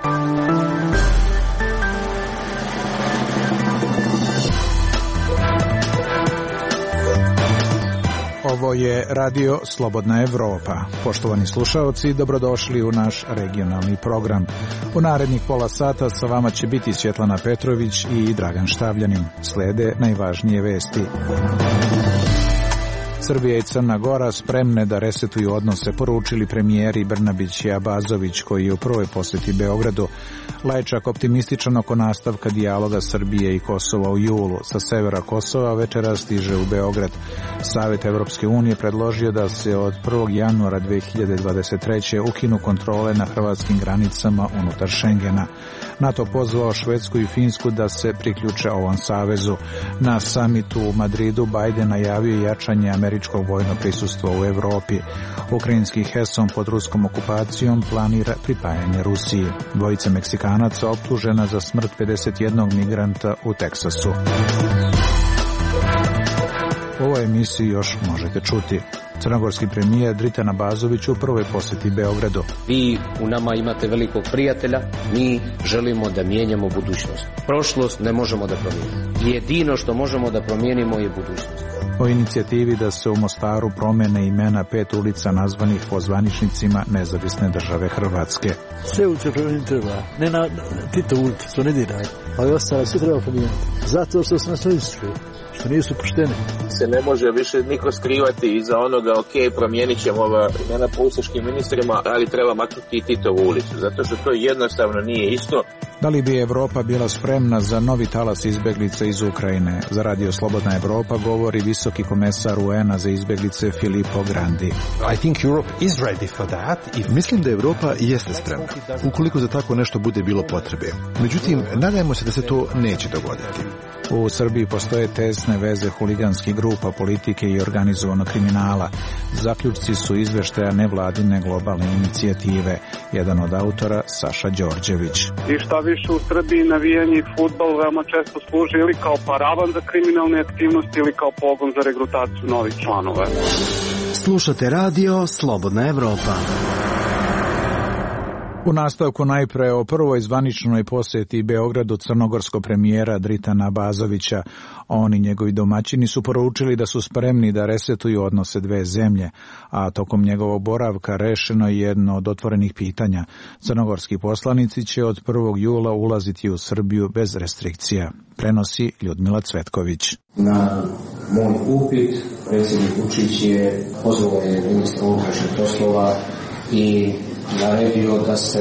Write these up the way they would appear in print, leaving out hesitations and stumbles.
Ovo je Radio Slobodna Evropa. Poštovani slušaoci, dobrodošli u naš regionalni program. U narednih pola sata sa vama će biti Svjetlana Petrović i Dragan Štavljanin. Slede najvažnije vesti. Srbija i Crna Gora spremne da resetuju odnose, poručili premijeri Brnabić i Abazović, koji je u prvoj posjeti Beogradu. Lajčak optimističan oko nastavka dijaloga Srbije i Kosova u julu. Sa severa Kosova večeras stiže u Beograd. Savet Evropske unije predložio da se od 1. januara 2023. ukinu kontrole na hrvatskim granicama unutar Šengena. NATO pozvao Švedsku i Finsku da se priključe ovom savezu. Na samitu u Madridu Biden najavio jačanje američkog vojnog prisustva u Evropi. Ukrajinski Heson pod ruskom okupacijom planira pripajanje Rusiji. Dvojica Meksikanaca optužena za smrt 51 migranta u Teksasu. U ovoj emisiji još možete čuti. Crnogorski premijer Dritan Abazović u prvoj posjeti Beogradu. Vi u nama imate velikog prijatelja, mi želimo da mijenjamo budućnost. Prošlost ne možemo da promijenimo. Jedino što možemo da promijenimo je budućnost. O inicijativi da se u Mostaru promene imena 5 ulica nazvanih po zvaničnicima Nezavisne države Hrvatske. Sve ulice promijeniti treba, ne na Tito ulice, to ne diraj, ali ostale sve treba promijeniti. Zato što su nas istrije, što nisu pošteni. Se ne može više niko skrivati iza onoga, ok, promijenit ćemo ova imena po ustaškim ministrima, ali treba maknuti i Titovu ulicu, zato što to jednostavno nije isto. Da li bi Evropa bila spremna za novi talas izbjeglica iz Ukrajine? Za Radio Slobodna Evropa govori visoki komesar UN-a za izbjeglice Filippo Grandi. Mislim da Evropa jeste spremna, ukoliko za tako nešto bude bilo potrebe. Međutim, nadajmo se da se to neće dogoditi. U Srbiji postoje tesne veze huliganskih grupa, politike i organizovanog kriminala. Zaključci su izveštaja nevladine globalne inicijative. Jedan od autora, Saša Đorđević. I šta više u Srbiji navijanje i fudbal veoma često služi ili kao paravan za kriminalne aktivnosti ili kao pogon za regrutaciju novih članova. Slušate Radio Slobodna Evropa. U nastavku najpre o prvoj zvaničnoj posjeti Beogradu crnogorskog premijera Dritana Abazovića. On i njegovi domaćini su poručili da su spremni da resetuju odnose dve zemlje, a tokom njegovog boravka rešeno je jedno od otvorenih pitanja. Crnogorski poslanici će od 1. jula ulaziti u Srbiju bez restrikcija. Prenosi Ljudmila Cvetković. Na moj upit predsjednik Vučić je pozvao ministra unutrašnjih poslova i naredio da se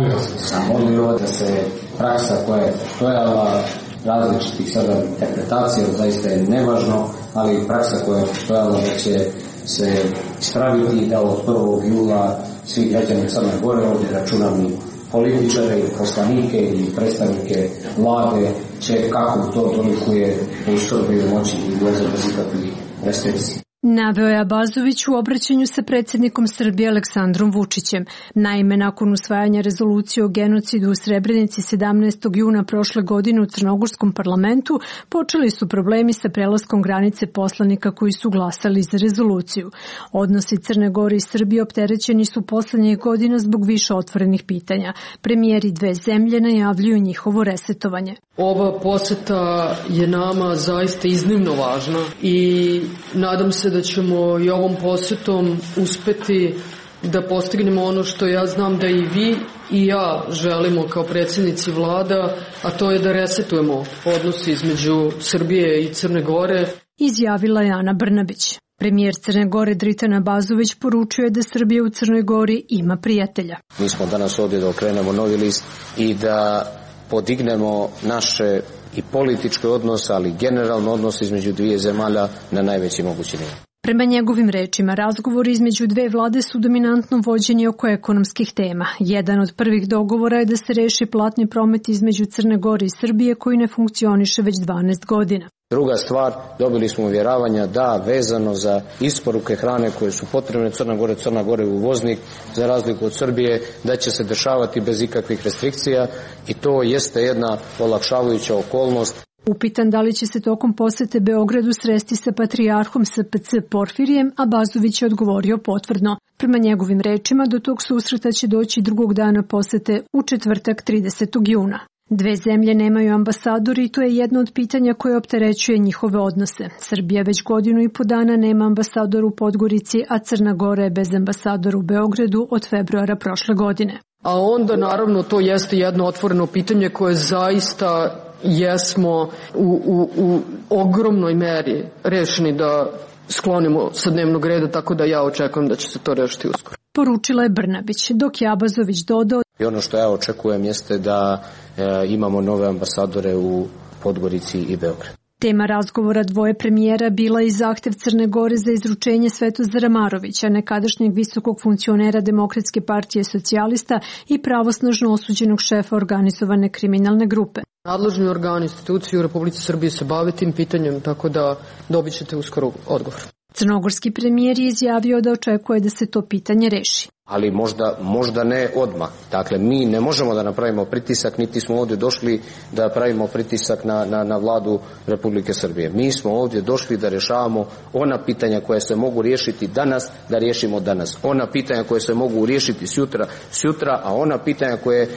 zamolio da se praksa koja je postojala različitih sada interpretacija, zaista je nevažno, ali praksa koja je postojala da će se ispraviti i da od 1. jula svi građani Crne Gore, ovdje računam i političare, i poslanike i predstavnike vlade, će kako to dolikuje u Srbiji moći i ulaziti bez ikakvih restrikcija. Naveo je Abazović u obraćanju sa predsjednikom Srbije Aleksandrom Vučićem. Naime, nakon usvajanja rezolucije o genocidu u Srebrenici 17. juna prošle godine u Crnogorskom parlamentu, počeli su problemi sa prelaskom granice poslanika koji su glasali za rezoluciju. Odnosi Crne Gore i Srbije opterećeni su poslednjih godina zbog više otvorenih pitanja. Premijeri dve zemlje najavljuju njihovo resetovanje. Ova poseta je nama zaista iznimno važna i nadam se da ćemo i ovom posetom uspeti da postignemo ono što ja znam da i vi i ja želimo kao predsjednici vlada, a to je da resetujemo odnosi između Srbije i Crne Gore. Izjavila je Ana Brnabić. Premijer Crne Gore Dritan Abazović poručuje da Srbija u Crnoj Gori ima prijatelja. Mi smo danas ovdje da okrenemo novi list i da podignemo naše i političke odnose, ali generalno odnos između dvije zemalja na najveći mogući nivo. Prema njegovim rečima, razgovori između dve vlade su dominantno vođeni oko ekonomskih tema. Jedan od prvih dogovora je da se reši platni promet između Crne Gore i Srbije koji ne funkcioniše već 12 godina. Druga stvar, dobili smo uvjeravanja da vezano za isporuke hrane koje su potrebne Crna Gore uvoznik za razliku od Srbije, da će se dešavati bez ikakvih restrikcija i to jeste jedna olakšavajuća okolnost. Upitan da li će se tokom posete Beogradu sresti sa patrijarhom SPC Porfirijem, Abazović je odgovorio potvrdno. Prema njegovim rečima, do tog susreta će doći drugog dana posete u četvrtak 30. juna. Dve zemlje nemaju ambasadori i to je jedno od pitanja koje opterećuje njihove odnose. Srbija već godinu i po dana nema ambasadora u Podgorici, a Crna Gora je bez ambasadora u Beogradu od februara prošle godine. A onda naravno to jeste jedno otvoreno pitanje koje zaista jesmo u ogromnoj meri rešeni da sklonimo sa dnevnog reda, tako da ja očekujem da će se to rešiti uskoro. Poručila je Brnabić, dok je Abazović dodao. I ono što ja očekujem jeste da imamo nove ambasadore u Podgorici i Beogradu. Tema razgovora dvoje premijera bila i zahtev Crne Gore za izručenje Svetozara Marovića, nekadašnjeg visokog funkcionera Demokratske partije socijalista i pravosnažno osuđenog šefa organizovane kriminalne grupe. Nadležni organi, institucije u Republici Srbiji se bave tim pitanjem, tako da dobit ćete uskoro odgovor. Crnogorski premijer je izjavio da očekuje da se to pitanje reši. Ali možda ne odmah. Dakle, mi ne možemo da napravimo pritisak, niti smo ovdje došli da pravimo pritisak na vladu Republike Srbije. Mi smo ovdje došli da rješavamo ona pitanja koja se mogu riješiti danas, da riješimo danas. Ona pitanja koje se mogu riješiti sutra, a ona pitanja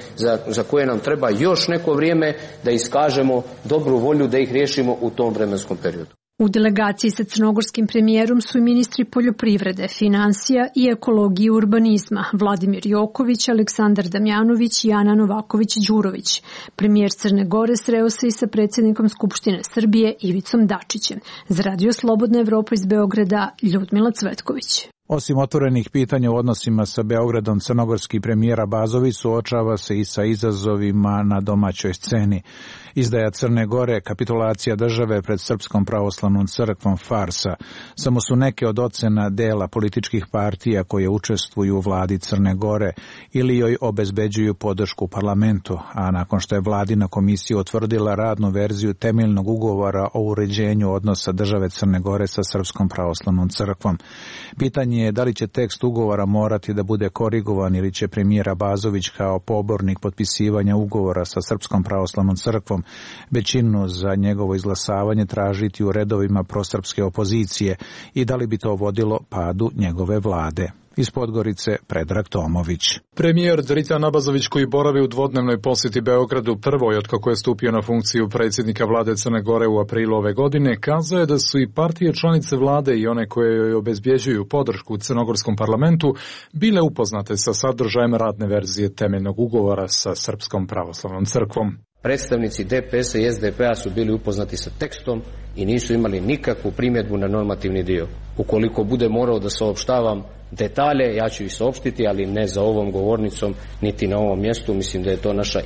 za koje nam treba još neko vrijeme da iskažemo dobru volju da ih riješimo u tom vremenskom periodu. U delegaciji sa crnogorskim premijerom su i ministri poljoprivrede, finansija i ekologije i urbanizma Vladimir Joković, Aleksandar Damjanović i Ana Novaković-Đurović. Premijer Crne Gore sreo se i sa predsjednikom Skupštine Srbije Ivicom Dačićem. Za Radio Slobodna Evropa iz Beograda, Ljudmila Cvetković. Osim otvorenih pitanja u odnosima sa Beogradom, crnogorski premijer Abazović suočava se i sa izazovima na domaćoj sceni. Izdaja Crne Gore, kapitulacija države pred Srpskom pravoslavnom crkvom, farsa. Samo su neke od ocena dela političkih partija koje učestvuju u vladi Crne Gore ili joj obezbeđuju podršku u parlamentu, a nakon što je vladina komisija utvrdila radnu verziju temeljnog ugovora o uređenju odnosa države Crne Gore sa Srpskom pravoslavnom crkvom. Pitanje je da li će tekst ugovora morati da bude korigovan ili će premijer Abazović kao pobornik potpisivanja ugovora sa Srpskom pravoslavnom crkvom većinu za njegovo izglasavanje tražiti u redovima prosrpske opozicije i da li bi to vodilo padu njegove vlade. Iz Podgorice Predrag Tomović. Premijer Dritan Abazović, koji boravi u dvodnevnoj posjeti Beogradu, prvoj otkako je stupio na funkciju predsjednika vlade Crne Gore u aprilu ove godine, kazao je da su i partije članice vlade i one koje joj obezbjeđuju podršku u crnogorskom parlamentu bile upoznate sa sadržajem radne verzije temeljnog ugovora sa Srpskom pravoslavnom crkvom. Predstavnici DPS-a i SDP-a su bili upoznati sa tekstom i nisu imali nikakvu primjedbu na normativni dio. Ukoliko bude morao da saopštavam detalje, ja ću ih saopštiti, ali ne za ovom govornicom, niti na ovom mjestu. Mislim da je to naša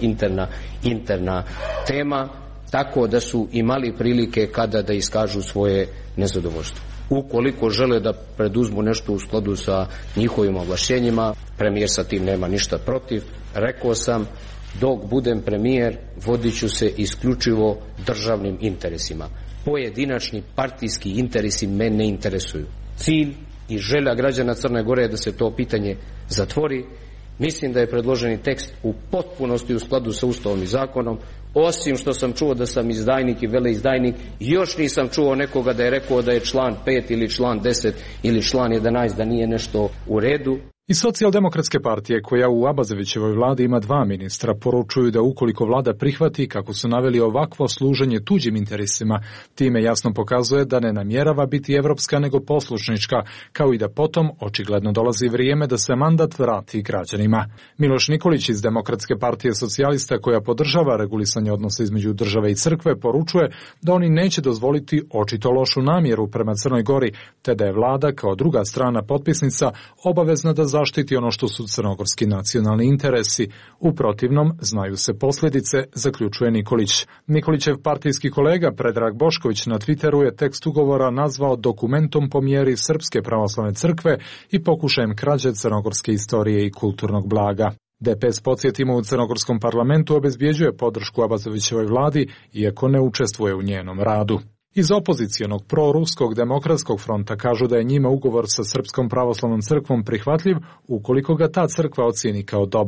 interna tema, tako da su imali prilike kada da iskažu svoje nezadovoljstvo. Ukoliko žele da preduzmu nešto u skladu sa njihovim ovlašćenjima, premijer sa tim nema ništa protiv. Rekao sam, dok budem premijer, vodit ću se isključivo državnim interesima. Pojedinačni partijski interesi me ne interesuju. Cilj i želja građana Crne Gore je da se to pitanje zatvori. Mislim da je predloženi tekst u potpunosti u skladu sa Ustavom i zakonom. Osim što sam čuo da sam izdajnik i veleizdajnik, još nisam čuo nekoga da je rekao da je član 5 ili član 10 ili član 11 da nije nešto u redu. I Socijaldemokratske partije, koja u Abazovićevoj vladi ima 2 ministra, poručuju da ukoliko vlada prihvati, kako su naveli, ovakvo služenje tuđim interesima, time jasno pokazuje da ne namjerava biti evropska nego poslušnička, kao i da potom očigledno dolazi vrijeme da se mandat vrati građanima. Miloš Nikolić iz Demokratske partije socijalista, koja podržava regulisanje odnosa između države i crkve, poručuje da oni neće dozvoliti očito lošu namjeru prema Crnoj Gori, te da je vlada kao druga strana potpisnica obavezna da zaštiti ono što su crnogorski nacionalni interesi. U protivnom, znaju se posljedice, zaključuje Nikolić. Nikolićev partijski kolega Predrag Bošković na Twitteru je tekst ugovora nazvao dokumentom po mjeri Srpske pravoslavne crkve i pokušajem krađe crnogorske istorije i kulturnog blaga. DPS, podsjetimo, u crnogorskom parlamentu obezbjeđuje podršku Abazovićevoj vladi, iako ne učestvuje u njenom radu. Iz opozicijonog proruskog demokratskog fronta kažu da je njima ugovor sa Srpskom pravoslavnom crkvom prihvatljiv ukoliko ga ta crkva ocijeni kao dobar.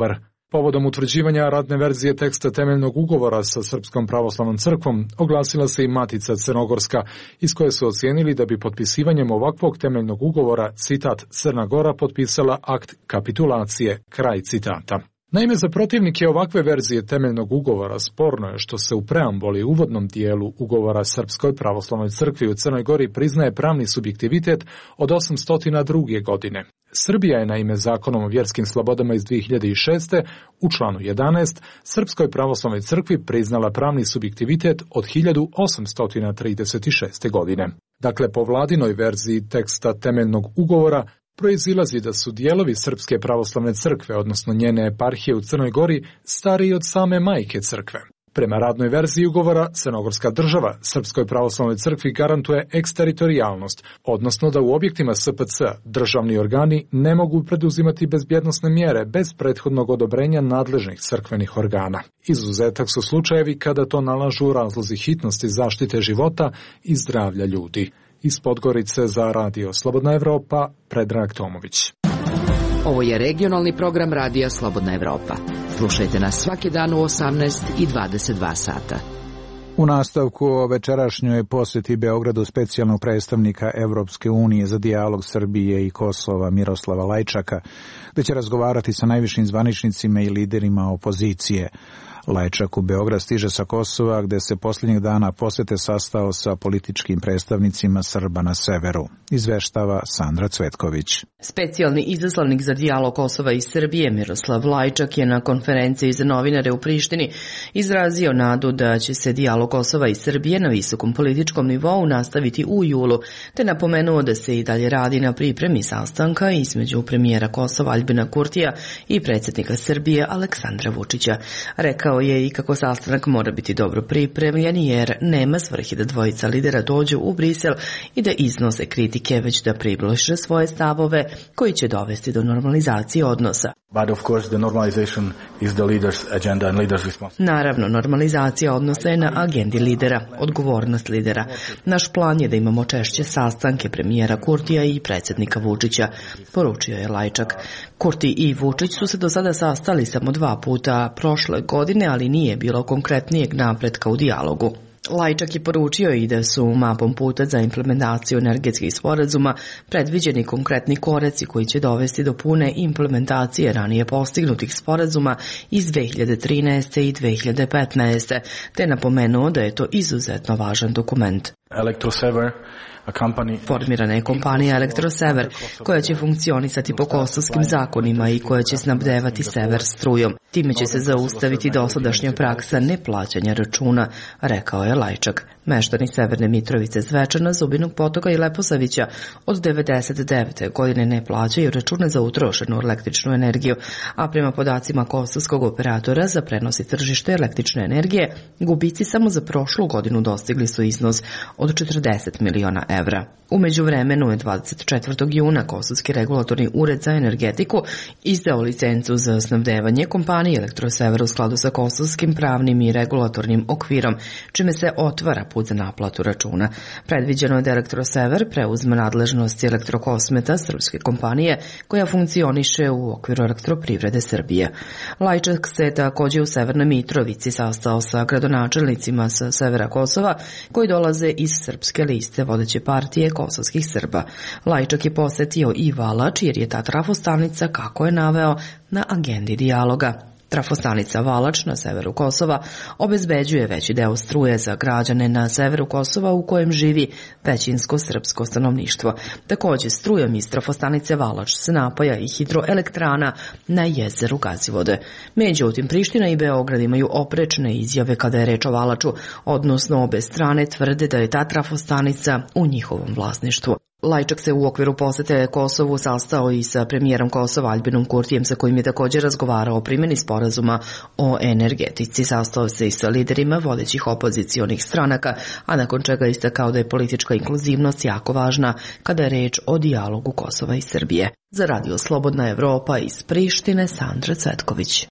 Povodom utvrđivanja radne verzije teksta temeljnog ugovora sa Srpskom pravoslavnom crkvom oglasila se i Matica Crnogorska, iz koje su ocijenili da bi potpisivanjem ovakvog temeljnog ugovora, citat, Crna Gora potpisala akt kapitulacije, kraj citata. Naime, za protivnike ovakve verzije temeljnog ugovora sporno je što se u preambuli uvodnom dijelu ugovora Srpskoj pravoslavnoj crkvi u Crnoj Gori priznaje pravni subjektivitet od 802. godine. Srbija je naime Zakonom o vjerskim slobodama iz 2006. u članu 11 Srpskoj pravoslavnoj crkvi priznala pravni subjektivitet od 1836. godine. Dakle, po vladinoj verziji teksta temeljnog ugovora proizilazi da su dijelovi Srpske pravoslavne crkve, odnosno njene eparhije u Crnoj Gori, stariji od same majke crkve. Prema radnoj verziji ugovora, Crnogorska država Srpskoj pravoslavnoj crkvi garantuje eksteritorijalnost, odnosno da u objektima SPC državni organi ne mogu preduzimati bezbjednosne mjere bez prethodnog odobrenja nadležnih crkvenih organa. Izuzetak su slučajevi kada to nalažu razlozi hitnosti zaštite života i zdravlja ljudi. Iz Podgorice za Radio Slobodna Evropa, Predrag Tomović. Ovo je regionalni program Radija Slobodna Evropa. Slušajte nas svaki dan u 18 i 22 sata. U nastavku o večerašnjoj posjeti Beogradu specijalnog predstavnika Evropske unije za dijalog Srbije i Kosova Miroslava Lajčaka, gde će razgovarati sa najvišim zvaničnicima i liderima opozicije. Lajčak u Beograd stiže sa Kosova, gde se posljednjeg dana posjete sastao sa političkim predstavnicima Srba na severu. Izveštava Sandra Cvetković. Specijalni izaslanik za dijalog Kosova i Srbije Miroslav Lajčak je na konferenciji za novinare u Prištini izrazio nadu da će se dijalog Kosova i Srbije na visokom političkom nivou nastaviti u julu, te napomenuo da se i dalje radi na pripremi sastanka između premijera Kosova Aljbina Kurtija i predsjednika Srbije Aleksandra Vučića. Rekao je i kako sastanak mora biti dobro pripremljen jer nema svrhe da dvojica lidera dođu u Brisel i da iznose kritike, već da približe svoje stavove koji će dovesti do normalizacije odnosa. Naravno, normalizacija odnosa je na agendi lidera, odgovornost lidera. Naš plan je da imamo češće sastanke premijera Kurtija i predsjednika Vučića, poručio je Lajčak. Kurti i Vučić su se do sada sastali samo 2 puta prošle godine, ali nije bilo konkretnijeg napretka u dijalogu. Lajčak je poručio i da su mapom puta za implementaciju energetskih sporazuma predviđeni konkretni koreci koji će dovesti do pune implementacije ranije postignutih sporazuma iz 2013. i 2015. te napomenuo da je to izuzetno važan dokument. Formirana je kompanija Elektrosever, koja će funkcionisati po kosovskim zakonima i koja će snabdevati sever strujom. Time će se zaustaviti dosadašnja praksa neplaćanja računa, rekao je Lajčak. Meštani Severne Mitrovice, Zvečana, Zubinog Potoka i Leposavića od 1999. godine ne plaćaju račune za utrošenu električnu energiju, a prema podacima kosovskog operatora za prenos i tržište električne energije, gubici samo za prošlu godinu dostigli su iznos od 40 miliona evra. U međuvremenu je 24. juna Kosovski regulatorni ured za energetiku izdao licencu za snabdevanje kompanije Elektrosever u skladu sa kosovskim pravnim i regulatornim okvirom, čime se otvara put za naplatu računa. Predviđeno je da Elektrosever preuzme nadležnosti Elektrokosmeta, srpske kompanije, koja funkcioniše u okviru Elektroprivrede Srbije. Lajčak se također u Severnoj Mitrovici sastao sa gradonačelnicima sa severa Kosova, koji dolaze iz srpske liste vodeće partije kosovskih Srba. Lajčak je posetio i Valač, jer je ta trafostanica, kako je naveo, na agendi dijaloga. Trafostanica Valač na severu Kosova obezbeđuje veći deo struje za građane na severu Kosova u kojem živi većinsko srpsko stanovništvo. Također strujom iz trafostanice Valač se napaja i hidroelektrana na jezeru Gazivode. Međutim, Priština i Beograd imaju oprečne izjave kada je reč o Valaču, odnosno obe strane tvrde da je ta trafostanica u njihovom vlasništvu. Lajčak se u okviru posete Kosovu sastao i sa premijerom Kosova Aljbinom Kurtijem, sa kojim je također razgovarao o primjeni sporazuma o energetici. Sastao se i sa liderima vodećih opozicionih stranaka, a nakon čega istakao da je politička inkluzivnost jako važna kada je reč o dijalogu Kosova i Srbije. Za Radio Slobodna Evropa iz Prištine, Sandra Cvetković.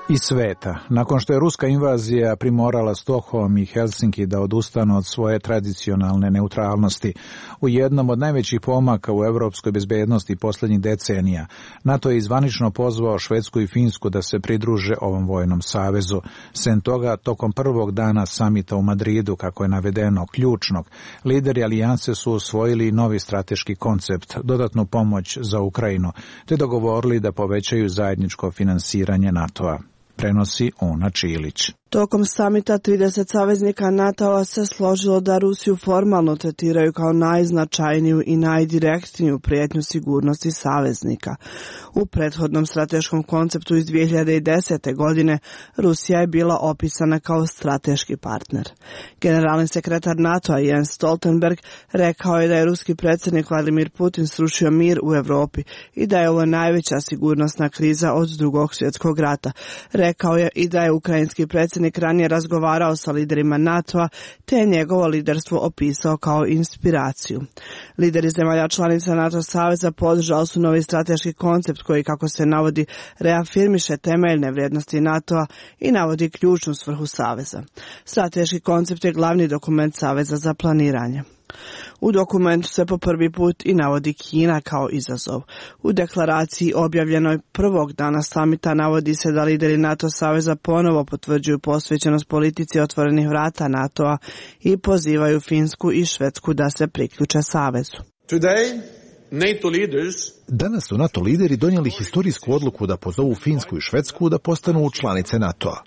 i sveta. Nakon što je ruska invazija primorala Stockholm i Helsinki da odustanu od svoje tradicionalne neutralnosti, u jednom od najvećih pomaka u evropskoj bezbednosti posljednjih decenija, NATO je zvanično pozvao Švedsku i Finsku da se pridruže ovom vojnom savezu. Sem toga, tokom prvog dana samita u Madridu, kako je navedeno, ključnog, lideri alijanse su usvojili novi strateški koncept, dodatnu pomoć za Ukrajinu, te dogovorili da povećaju zajedničko finansiranje NATO-a. Prenosi Una Čilić. Tokom samita 30 saveznika NATO-a se složilo da Rusiju formalno tretiraju kao najznačajniju i najdirektniju prijetnju sigurnosti saveznika. U prethodnom strateškom konceptu iz 2010. godine Rusija je bila opisana kao strateški partner. Generalni sekretar NATO-a Jens Stoltenberg rekao je da je ruski predsjednik Vladimir Putin srušio mir u Europi i da je ovo najveća sigurnosna kriza od Drugog svjetskog rata. Rekao je i da je ukrajinski predsjednik ranije razgovarao sa liderima NATO-a, te je njegovo liderstvo opisao kao inspiraciju. Lideri zemalja članica NATO saveza podržali su novi strateški koncept koji, kako se navodi, reafirmiše temeljne vrijednosti NATO-a i navodi ključnu svrhu saveza. Strateški koncept je glavni dokument saveza za planiranje. U dokumentu se po prvi put i navodi Kina kao izazov. U deklaraciji objavljenoj prvog dana samita navodi se da lideri NATO saveza ponovo potvrđuju posvećenost politici otvorenih vrata NATO-a i pozivaju Finsku i Švedsku da se priključe savezu. Danas su NATO lideri donijeli historijsku odluku da pozovu Finsku i Švedsku da postanu članice NATO-a.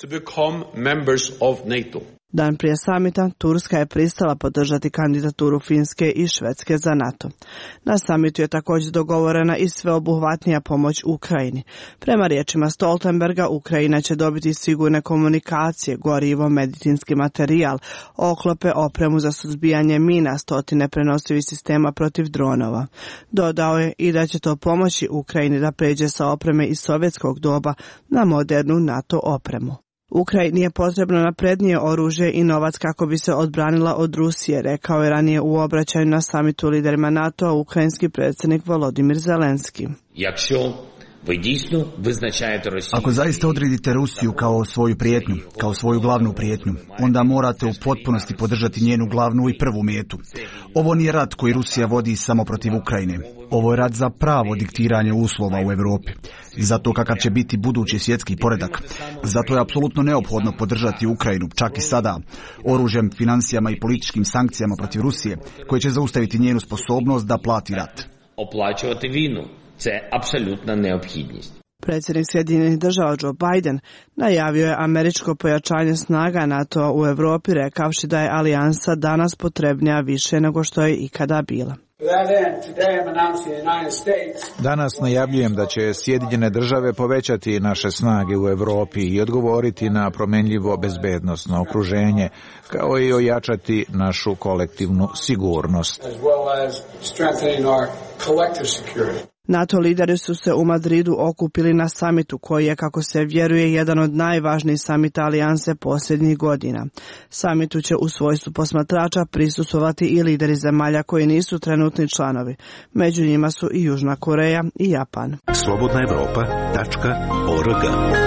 Dan prije samita, Turska je pristala podržati kandidaturu Finske i Švedske za NATO. Na samitu je također dogovorena i sveobuhvatnija pomoć Ukrajini. Prema riječima Stoltenberga, Ukrajina će dobiti sigurne komunikacije, gorivo, medicinski materijal, oklope, opremu za suzbijanje mina, 100 prenosivih sistema protiv dronova. Dodao je i da će to pomoći Ukrajini da pređe sa opreme iz sovjetskog doba na modernu NATO opremu. Ukrajini je potrebno naprednije oružje i novac kako bi se odbranila od Rusije, rekao je ranije u obraćanju na samitu liderima NATO-a ukrajinski predsjednik Volodimir Zelenski. Ako zaista odredite Rusiju kao svoju prijetnju, kao svoju glavnu prijetnju, onda morate u potpunosti podržati njenu glavnu i prvu metu. Ovo nije rat koji Rusija vodi samo protiv Ukrajine. Ovo je rat za pravo diktiranje uslova u Europi. Zato kakav će biti budući svjetski poredak. Zato je apsolutno neophodno podržati Ukrajinu, čak i sada, oružjem, financijama i političkim sankcijama protiv Rusije, koje će zaustaviti njenu sposobnost da plati rat. Оплачувати війну – це абсолютна необхідність. Predsjednik Sjedinjenih država Joe Biden najavio je američko pojačanje snaga NATO u Europi, rekavši da je alijansa danas potrebnija više nego što je ikada bila. Danas najavljujem da će Sjedinjene države povećati naše snage u Europi i odgovoriti na promenljivo bezbednosno okruženje, kao i ojačati našu kolektivnu sigurnost. NATO lideri su se u Madridu okupili na samitu koji je, kako se vjeruje, jedan od najvažnijih samita alijanse posljednjih godina. Samitu će u svojstvu posmatrača prisustvovati i lideri zemalja koji nisu trenutni članovi. Među njima su i Južna Koreja i Japan. slobodnaevropa.org.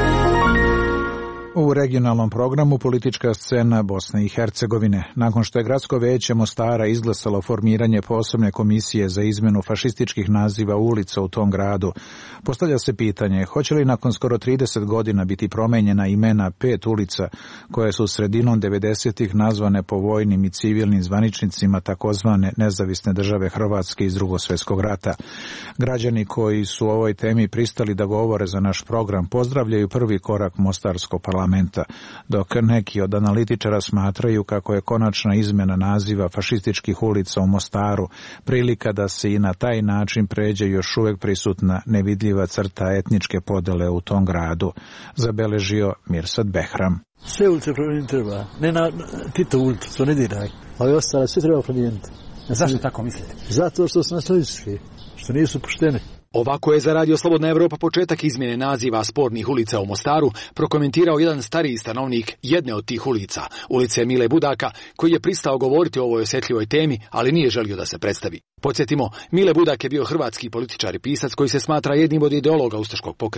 U regionalnom programu politička scena Bosne i Hercegovine. Nakon što je Gradsko vijeće Mostara izglasalo formiranje posebne komisije za izmjenu fašističkih naziva ulica u tom gradu, postavlja se pitanje hoće li nakon skoro 30 godina biti promijenjena imena 5 ulica koje su sredinom 90-ih nazvane po vojnim i civilnim zvaničnicima takozvane nezavisne države Hrvatske iz Drugog svjetskog rata. Građani koji su u ovoj temi pristali da govore za naš program pozdravljaju prvi korak Mostarskog parlamenta, dok neki od analitičara smatraju kako je konačna izmjena naziva fašističkih ulica u Mostaru prilika da se i na taj način pređe još uvijek prisutna nevidljiva crta etničke podele u tom gradu, zabeležio Mirsad Behram. Sve ulice promijeniti treba, ne na Tito ulicu, to ne diraj, ali ostale sve treba promijeniti. Zašto tako mislite? Zato što su nacionalistički, što nisu pošteni. Ovako je za Radio Slobodna Evropa početak izmjene naziva spornih ulica u Mostaru prokomentirao jedan stariji stanovnik jedne od tih ulica, ulice Mile Budaka, koji je pristao govoriti o ovoj osjetljivoj temi, ali nije želio da se predstavi. Podsjetimo, Mile Budak je bio hrvatski političar i pisac koji se smatra jednim od ideologa ustaškog pokreta.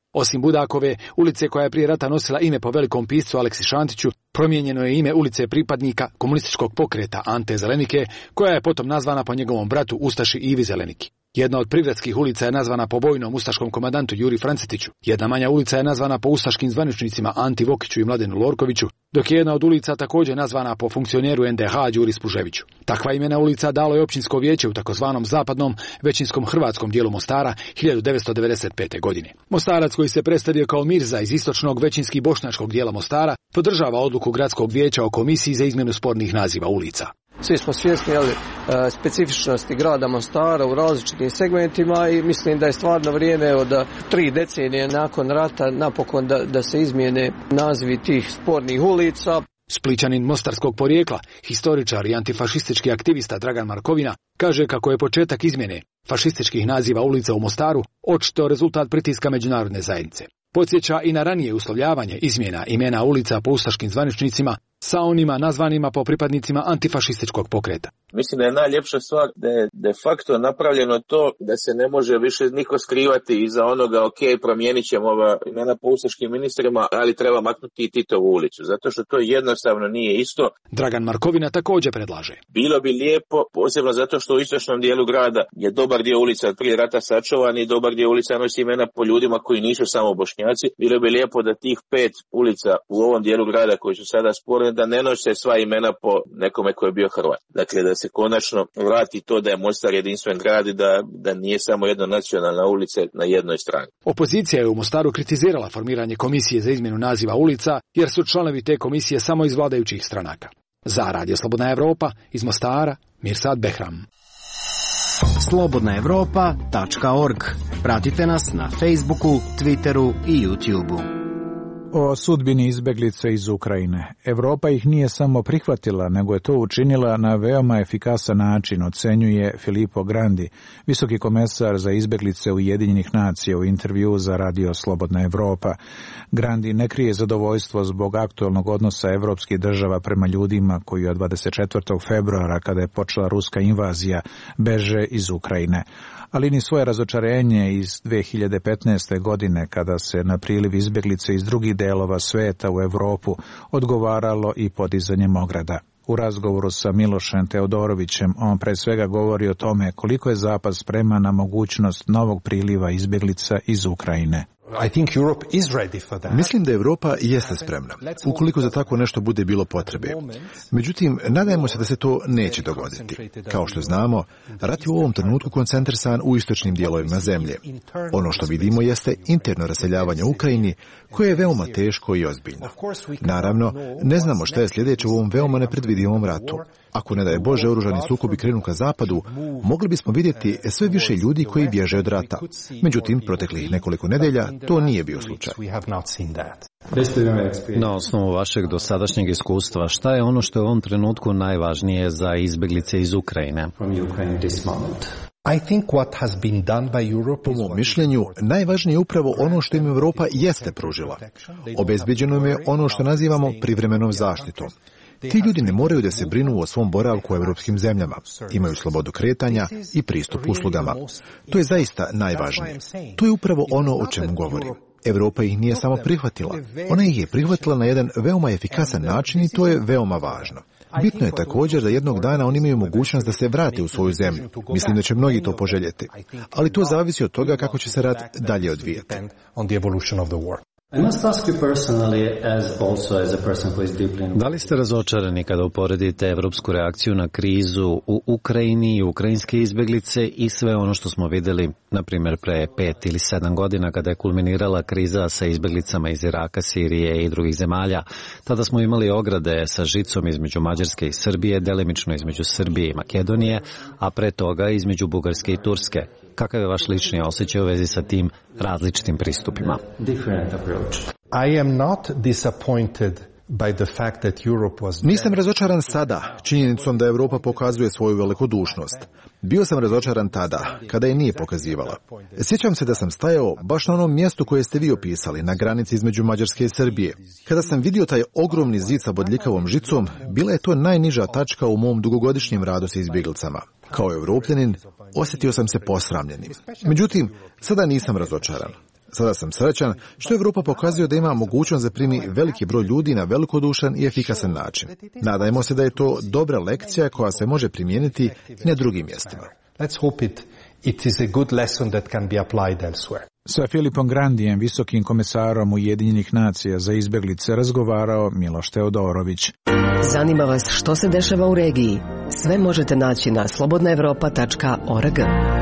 Osim Budakove, ulice koja je prije rata nosila ime po velikom piscu Aleksi Šantiću, promijenjeno je ime ulice pripadnika komunističkog pokreta Ante Zelenike, koja je potom nazvana po njegovom bratu Ustaši Ivi Zeleniki. Jedna od prigradskih ulica je nazvana po vojnom ustaškom komandantu Juri Francetiću, jedna manja ulica je nazvana po ustaškim zvaničnicima Anti Vokiću i Mladenu Lorkoviću, dok je jedna od ulica također nazvana po funkcioneru NDH Đuri Spuževiću. Takva imena ulica dalo je općinsko vijeće u takozvanom zapadnom, većinskom hrvatskom dijelu Mostara 1995. godine. Mostarac, koji se predstavio kao Mirza iz istočnog većinski bošnjačkog dijela Mostara, podržava odluku gradskog vijeća o komisiji za izmjenu spornih naziva ulica. Svi smo svjesni specifičnosti grada Mostara u različitim segmentima i mislim da je stvarno vrijeme od 3 decenije nakon rata napokon da se izmijene nazivi tih spornih ulica. Splićanin mostarskog porijekla, historičar i antifašistički aktivista Dragan Markovina kaže kako je početak izmjene fašističkih naziva ulica u Mostaru očito rezultat pritiska međunarodne zajednice. Podsjeća i na ranije uslovljavanje izmjena imena ulica po ustaškim zvaničnicima sa onima nazvanima po pripadnicima antifašističkog pokreta. Mislim da je najljepša stvar da je de facto napravljeno to da se ne može više niko skrivati iza onoga promijenit ćemo imena po ustaškim ministrima, ali treba maknuti i Titovu ulicu, zato što to jednostavno nije isto. Dragan Markovina također predlaže. Bilo bi lijepo, posebno zato što u istočnom dijelu grada je dobar dio ulica od prije rata sačuvan i dobar dio ulica nosi imena po ljudima koji nisu samo Bošnjaci. Bilo bi lijepo da tih 5 ulica u ovom dijelu grada koji su sada sporne da ne nose sva imena po nekome koji je bio Hrvat. Dakle, da se konačno vrati to da je Mostar jedinstven grad i da nije samo jedna nacionalna ulica na jednoj strani. Opozicija je u Mostaru kritizirala formiranje komisije za izmjenu naziva ulica, jer su članovi te komisije samo iz vladajućih stranaka. Za Radio Slobodna Evropa, iz Mostara, Mirsad Behram. slobodnaevropa.org. Pratite nas na Facebooku, Twitteru i YouTubeu. O sudbini izbeglica iz Ukrajine. Evropa ih nije samo prihvatila, nego je to učinila na veoma efikasan način, ocenjuje Filippo Grandi, visoki komesar za izbeglice Ujedinjenih nacija u intervju za Radio Slobodna Evropa. Grandi ne krije zadovoljstvo zbog aktualnog odnosa evropskih država prema ljudima koji od 24. februara, kada je počela ruska invazija, beže iz Ukrajine. Ali ni svoje razočarenje iz 2015. godine, kada se na priliv izbjeglice iz drugih delova sveta u Evropu odgovaralo i podizanjem ograda. U razgovoru sa Milošem Teodorovićem on pre svega govori o tome koliko je Zapad spreman na mogućnost novog priliva izbjeglica iz Ukrajine. Mislim da Evropa jeste spremna, ukoliko za tako nešto bude bilo potrebe. Međutim, nadajemo se da se to neće dogoditi. Kao što znamo, rat je u ovom trenutku koncentrisan u istočnim dijelovima zemlje. Ono što vidimo jeste interno raseljavanje u Ukrajini, koje je veoma teško i ozbiljno. Naravno, ne znamo šta je sljedeće u ovom veoma nepredvidivom ratu. Ako ne daje Bože oružani sukobi krenu ka zapadu, mogli bismo vidjeti sve više ljudi koji bježe od rata. Međutim, proteklih nekoliko nedelja to nije bio slučaj. Na osnovu vašeg dosadašnjeg iskustva, šta je ono što je u ovom trenutku najvažnije za izbjeglice iz Ukrajine? Po mom mišljenju, najvažnije je upravo ono što im Evropa jeste pružila. Obezbeđeno im je ono što nazivamo privremenom zaštitom. Ti ljudi ne moraju da se brinu o svom boravku u evropskim zemljama. Imaju slobodu kretanja i pristup uslugama. To je zaista najvažnije. To je upravo ono o čemu govorim. Evropa ih nije samo prihvatila. Ona ih je prihvatila na jedan veoma efikasan način i to je veoma važno. Bitno je također da jednog dana oni imaju mogućnost da se vrate u svoju zemlju. Mislim da će mnogi to poželjeti. Ali to zavisi od toga kako će se rat dalje odvijati. Da li ste razočarani kada uporedite evropsku reakciju na krizu u Ukrajini i ukrajinske izbjeglice i sve ono što smo vidjeli, na primjer, pre 5 ili 7 godina kada je kulminirala kriza sa izbjeglicama iz Iraka, Sirije i drugih zemalja? Tada smo imali ograde sa žicom između Mađarske i Srbije, delimično između Srbije i Makedonije, a pre toga između Bugarske i Turske. Kakav je vaš lični osjećaj u vezi sa tim različitim pristupima? Nisam razočaran sada činjenicom da Evropa pokazuje svoju velikodušnost. Bio sam razočaran tada, kada je nije pokazivala. Sjećam se da sam stajao baš na onom mjestu koje ste vi opisali, na granici između Mađarske i Srbije. Kada sam vidio taj ogromni zid sa bodljikavom žicom, bila je to najniža tačka u mom dugogodišnjem radu sa izbjeglicama. Kao Evropljanin, osjetio sam se posramljenim. Međutim, sada nisam razočaran. Sada sam srećan što Evropa pokazuje da ima mogućnost da primi veliki broj ljudi na velikodušan i efikasan način. Nadajmo se da je to dobra lekcija koja se može primijeniti i na drugim mjestima. Let's hope it is a good lesson that can be applied elsewhere. Sa Filipom Grandijem, visokim komesarom Ujedinjenih nacija za izbjeglice, razgovarao Miloš Teodorović. Zanima vas što se dešava u regiji? Sve možete naći na slobodnaevropa.org.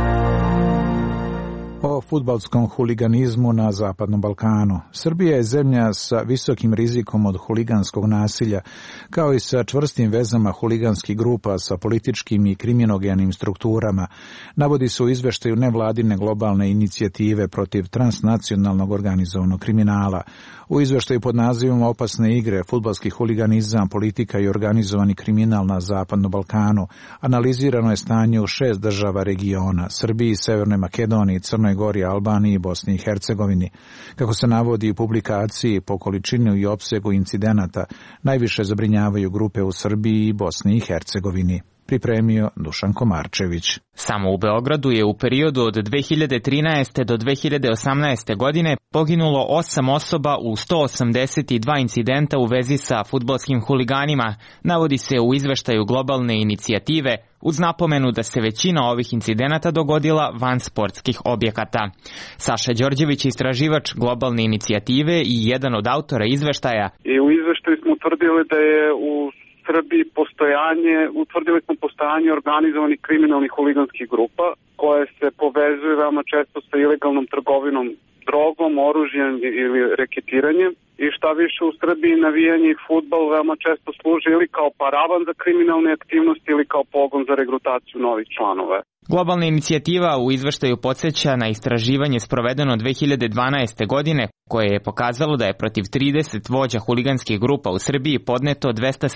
O fudbalskom huliganizmu na Zapadnom Balkanu. Srbija je zemlja sa visokim rizikom od huliganskog nasilja, kao i sa čvrstim vezama huliganskih grupa sa političkim i kriminogenim strukturama, navodi se u izveštaju nevladine globalne inicijative protiv transnacionalnog organizovanog kriminala. U izveštaju pod nazivom Opasne igre, fudbalski huliganizam, politika i organizovani kriminal na Zapadnom Balkanu analizirano je stanje u 6 država regiona, Srbiji, Severnoj Makedoniji, Crnoj Gori, Albaniji i Bosni i Hercegovini. Kako se navodi u publikaciji, po količini i opsegu incidenata najviše zabrinjavaju grupe u Srbiji i Bosni i Hercegovini. Pripremio Dušan Komarčević. Samo u Beogradu je u periodu od 2013. do 2018. godine poginulo 8 osoba u 182 incidenta u vezi sa fudbalskim huliganima, navodi se u izveštaju globalne inicijative, uz napomenu da se većina ovih incidenata dogodila van sportskih objekata. Saša Đorđević, istraživač globalne inicijative i jedan od autora izveštaja. I u izveštaju smo utvrdili da je u Srbiji utvrdili smo postojanje organizovanih kriminalnih huliganskih grupa koje se povezuju veoma često sa ilegalnom trgovinom drogom, oružjem ili reketiranjem. I šta više, u Srbiji navijanje i fudbal veoma često služi ili kao paravan za kriminalne aktivnosti ili kao pogon za regrutaciju novih članova. Globalna inicijativa u izveštaju podsjeća na istraživanje sprovedeno 2012. godine, koje je pokazalo da je protiv 30 vođa huliganskih grupa u Srbiji podneto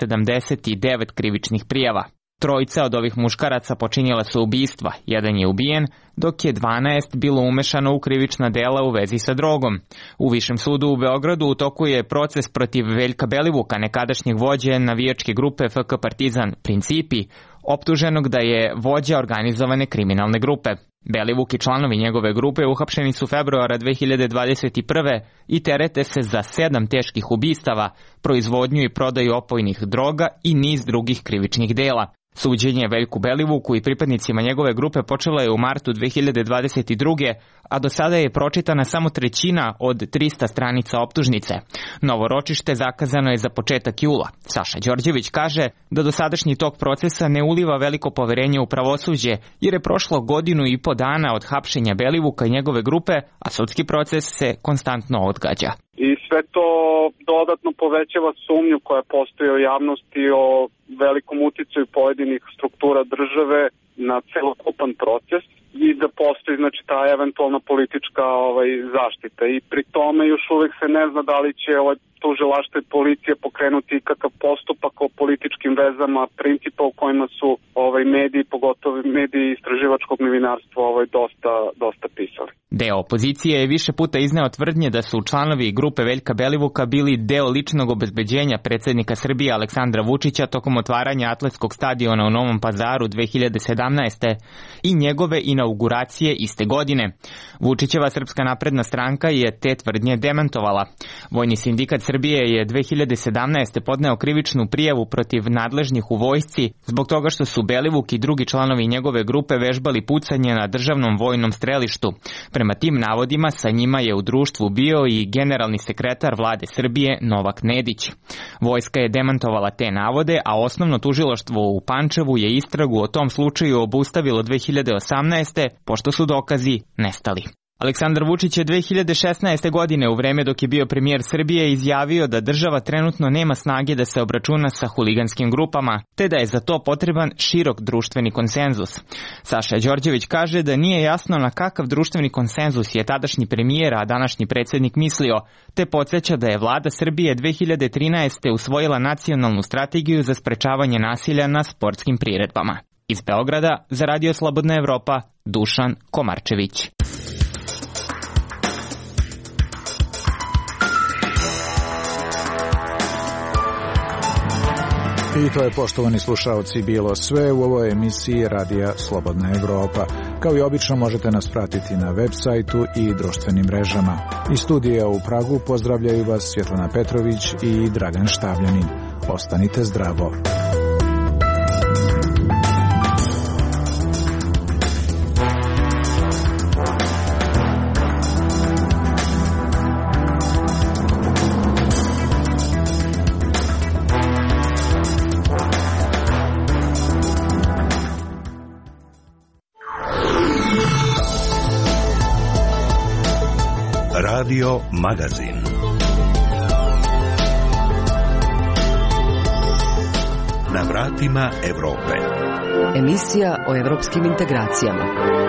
279 krivičnih prijava. Trojica od ovih muškaraca počinjela su ubistva, jedan je ubijen, dok je 12 bilo umešano u krivična dela u vezi sa drogom. U Višem sudu u Beogradu u toku je proces protiv Veljka Belivuka, nekadašnjeg vođe navijačke grupe FK Partizan Principi, optuženog da je vođa organizovane kriminalne grupe. Belivuk i članovi njegove grupe uhapšeni su februara 2021. i terete se za 7 teških ubistava, proizvodnju i prodaju opojnih droga i niz drugih krivičnih dela. Suđenje Veljku Belivuku i pripadnicima njegove grupe počelo je u martu 2022. a do sada je pročitana samo 1/3 od 300 stranica optužnice. Novo ročište zakazano je za početak jula. Saša Đorđević kaže da dosadašnji tok procesa ne uliva veliko poverenje u pravosuđe, jer je prošlo 1.5 godina od hapšenja Belivuka i njegove grupe, a sudski proces se konstantno odgađa. I sve to dodatno povećava sumnju koja postoji u javnosti o velikom uticaju pojedinih struktura države na celokupan proces i da postoji ta eventualna politička zaštita. I pri tome još uvijek se ne zna da li će tužilaštvo i policija pokrenuti ikakav postupak o političkim vezama Principa u kojima su mediji, pogotovo mediji istraživačkog novinarstva dosta pisali. Deo opozicije je više puta izneo tvrdnje da su članovi grupe Veljka Belivuka bili deo ličnog obezbeđenja predsjednika Srbije Aleksandra Vučića tokom otvaranja atletskog stadiona u Novom Pazaru 2017. i njegove inauguracije iste godine. Vučićeva Srpska napredna stranka je te tvrdnje demantovala. Vojni sindikat Srbije je 2017. podneo krivičnu prijavu protiv nadležnih u vojsci zbog toga što su Belivuk i drugi članovi njegove grupe vežbali pucanje na državnom vojnom strelištu. Prema tim navodima sa njima je u društvu bio i generalni sekretar vlade Srbije Novak Nedić. Vojska je demantovala te navode, a osnovno tužilaštvo u Pančevu je istragu o tom slučaju obustavilo 2018. pošto su dokazi nestali. Aleksandar Vučić je 2016. godine u vreme dok je bio premijer Srbije izjavio da država trenutno nema snage da se obračuna sa huliganskim grupama, te da je za to potreban širok društveni konsenzus. Saša Đorđević kaže da nije jasno na kakav društveni konsenzus je tadašnji premijer, a današnji predsjednik mislio, te podsjeća da je vlada Srbije 2013. usvojila nacionalnu strategiju za sprečavanje nasilja na sportskim priredbama. Iz Beograda za Radio Slobodna Evropa, Dušan Komarčević. I to je, poštovani slušalci, bilo sve u ovoj emisiji Radija Slobodna Evropa. Kao i obično možete nas pratiti na web sajtu i društvenim mrežama. Iz studija u Pragu pozdravljaju vas Svjetlana Petrović i Dragan Štavljanin. Ostanite zdravo. Radio Magazin. Na vratima Evrope. Emisija o evropskim integracijama.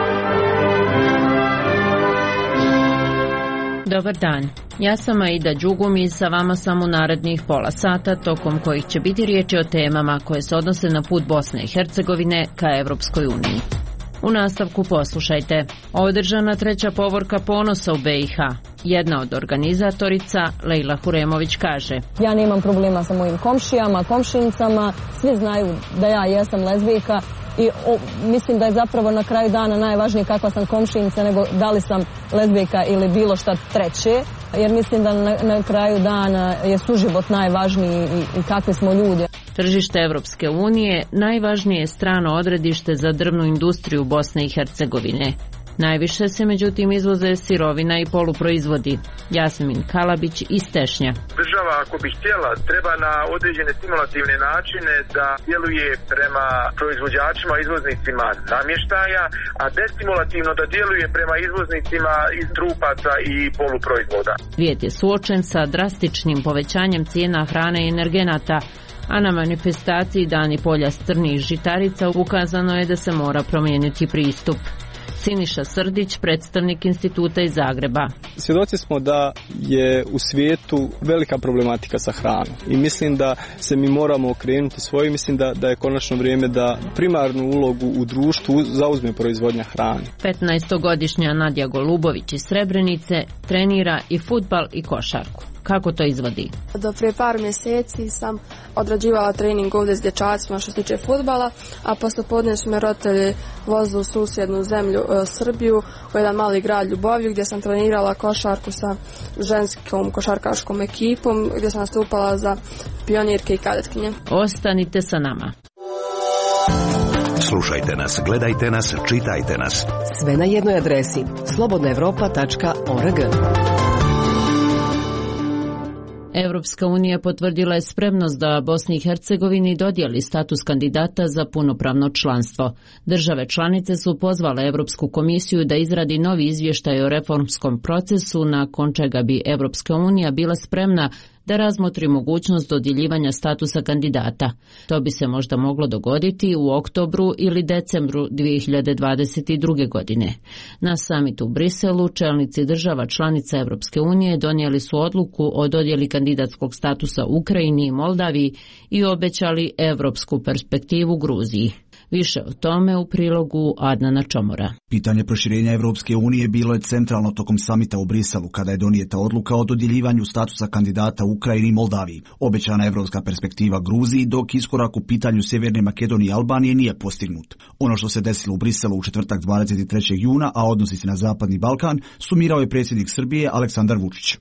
Dobar dan, ja sam Aida Đugum i sa vama sam u narednih pola sata, tokom kojih će biti riječi o temama koje se odnose na put Bosne i Hercegovine ka Evropskoj uniji. U nastavku poslušajte. Održana treća povorka ponosa u BiH. Jedna od organizatorica, Lejla Huremović, kaže: Ja nemam problema sa mojim komšijama, komšinicama, svi znaju da ja jesam lezbijka i mislim da je zapravo na kraju dana najvažnije kakva sam komšinica nego da li sam lezbijka ili bilo šta treće, jer mislim da na kraju dana je suživot najvažniji i kakvi smo ljudi. Tržište Evropske unije najvažnije je strano odredište za drvnu industriju Bosne i Hercegovine. Najviše se međutim izvoze sirovina i poluproizvodi. Jasmin Kalabić iz Tešnja. Država ako bi htjela treba na određene stimulativne načine da djeluje prema proizvođačima, izvoznicima namještaja, a destimulativno da djeluje prema izvoznicima iz trupaca i poluproizvoda. Svijet je suočen sa drastičnim povećanjem cijena hrane i energenata, a na manifestaciji Dani polja strnih žitarica ukazano je da se mora promijeniti pristup. Siniša Srdić, predstavnik instituta iz Zagreba. Svjedoci smo da je u svijetu velika problematika sa hranom i mislim da se mi moramo okrenuti svoje. Mislim da je konačno vrijeme da primarnu ulogu u društvu zauzme proizvodnja hrane. 15-godišnja Nadja Golubović iz Srebrenice trenira i fudbal i košarku. Kako to izvodi? Do prije par mjeseci sam odrađivala trening ovdje s dječacima što se tiče fudbala, a poslijepodne su me roditelji vozili u susjednu zemlju Srbiju, u jedan mali grad Ljuboviju gdje sam trenirala košarku sa ženskom košarkaškom ekipom, gdje sam nastupala za pionirke i kadetkinje. Ostanite sa nama. Slušajte nas, gledajte nas, čitajte nas. Sve na jednoj adresi slobodnaevropa.org. Evropska unija potvrdila je spremnost da Bosni i Hercegovini dodijeli status kandidata za punopravno članstvo. Države članice su pozvale Evropsku komisiju da izradi novi izvještaj o reformskom procesu, nakon čega bi Evropska unija bila spremna da razmotri mogućnost dodjeljivanja statusa kandidata. To bi se možda moglo dogoditi u oktobru ili decembru 2022. godine. Na samitu u Briselu čelnici država članica Evropske unije donijeli su odluku o dodjeli kandidatskog statusa Ukrajini i Moldaviji i obećali evropsku perspektivu Gruziji. Više o tome u prilogu Adnana Čomora. Pitanje proširenja Evropske unije bilo je centralno tokom samita u Briselu, kada je donijeta odluka o dodjeljivanju statusa kandidata Ukrajini i Moldaviji. Obećana evropska perspektiva Gruziji, dok iskorak u pitanju Sjeverne Makedonije i Albanije nije postignut. Ono što se desilo u Briselu u četvrtak 23. juna, a odnosi se na Zapadni Balkan, sumirao je predsjednik Srbije Aleksandar Vučić.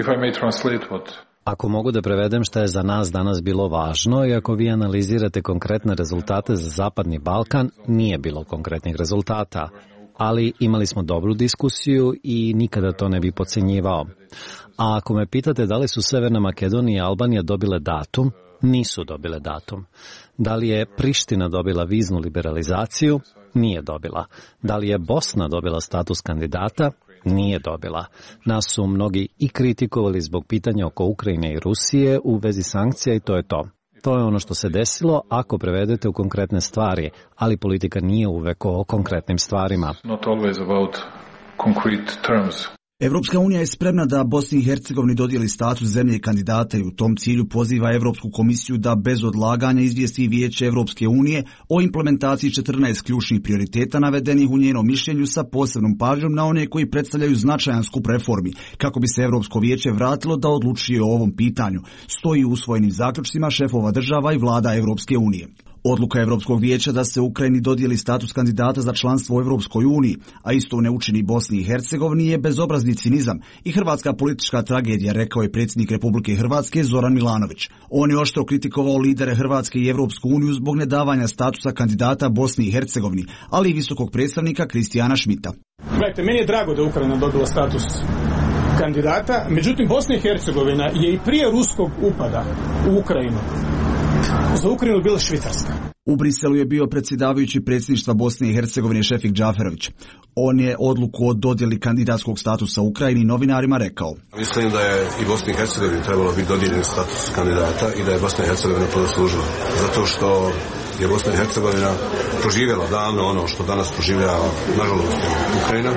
Ako mogu da prevedem šta je za nas danas bilo važno i ako vi analizirate konkretne rezultate za Zapadni Balkan, nije bilo konkretnih rezultata, ali imali smo dobru diskusiju i nikada to ne bi podcenjivao. A ako me pitate da li su Severna Makedonija i Albanija dobile datum, nisu dobile datum. Da li je Priština dobila viznu liberalizaciju? Nije dobila. Da li je Bosna dobila status kandidata? Nije dobila. Nas su mnogi i kritikovali zbog pitanja oko Ukrajine i Rusije u vezi sankcija i to je to. To je ono što se desilo ako prevedete u konkretne stvari, ali politika nije uvek o konkretnim stvarima. Evropska unija je spremna da Bosni i Hercegovini dodijeli status zemlje kandidata i u tom cilju poziva Evropsku komisiju da bez odlaganja izvijesti Vijeće Evropske unije o implementaciji 14 ključnih prioriteta navedenih u njenom mišljenju sa posebnom pažnjom na one koji predstavljaju značajan skup reformi, kako bi se Evropsko vijeće vratilo da odlučuje o ovom pitanju, stoji u usvojenim zaključcima šefova država i vlada Evropske unije. Odluka Europskog vijeća da se Ukrajini dodijeli status kandidata za članstvo u Europskoj uniji, a isto ne učini Bosni i Hercegovini, je bezobrazni cinizam i hrvatska politička tragedija, rekao je predsjednik Republike Hrvatske Zoran Milanović. On je oštro kritikovao lidere Hrvatske i Europsku uniju zbog nedavanja statusa kandidata Bosni i Hercegovini, ali i visokog predstavnika Kristijana Šmita. Gledajte, meni je drago da je Ukrajina dobila status kandidata, međutim Bosna i Hercegovina je i prije ruskog upada u Ukrajinu za Ukrajinu bila Švicarska. U Briselu je bio predsjedavajući predsjedništva Bosne i Hercegovine Šefik Džaferović. On je odluku o dodjeli kandidatskog statusa Ukrajini novinarima rekao: Mislim da je i Bosni i Hercegovini trebalo biti dodijeljen status kandidata i da je Bosna i Hercegovina to zaslužila. Zato što je Bosna i Hercegovina proživjela davno ono što danas proživljava, nažalost, Ukrajina.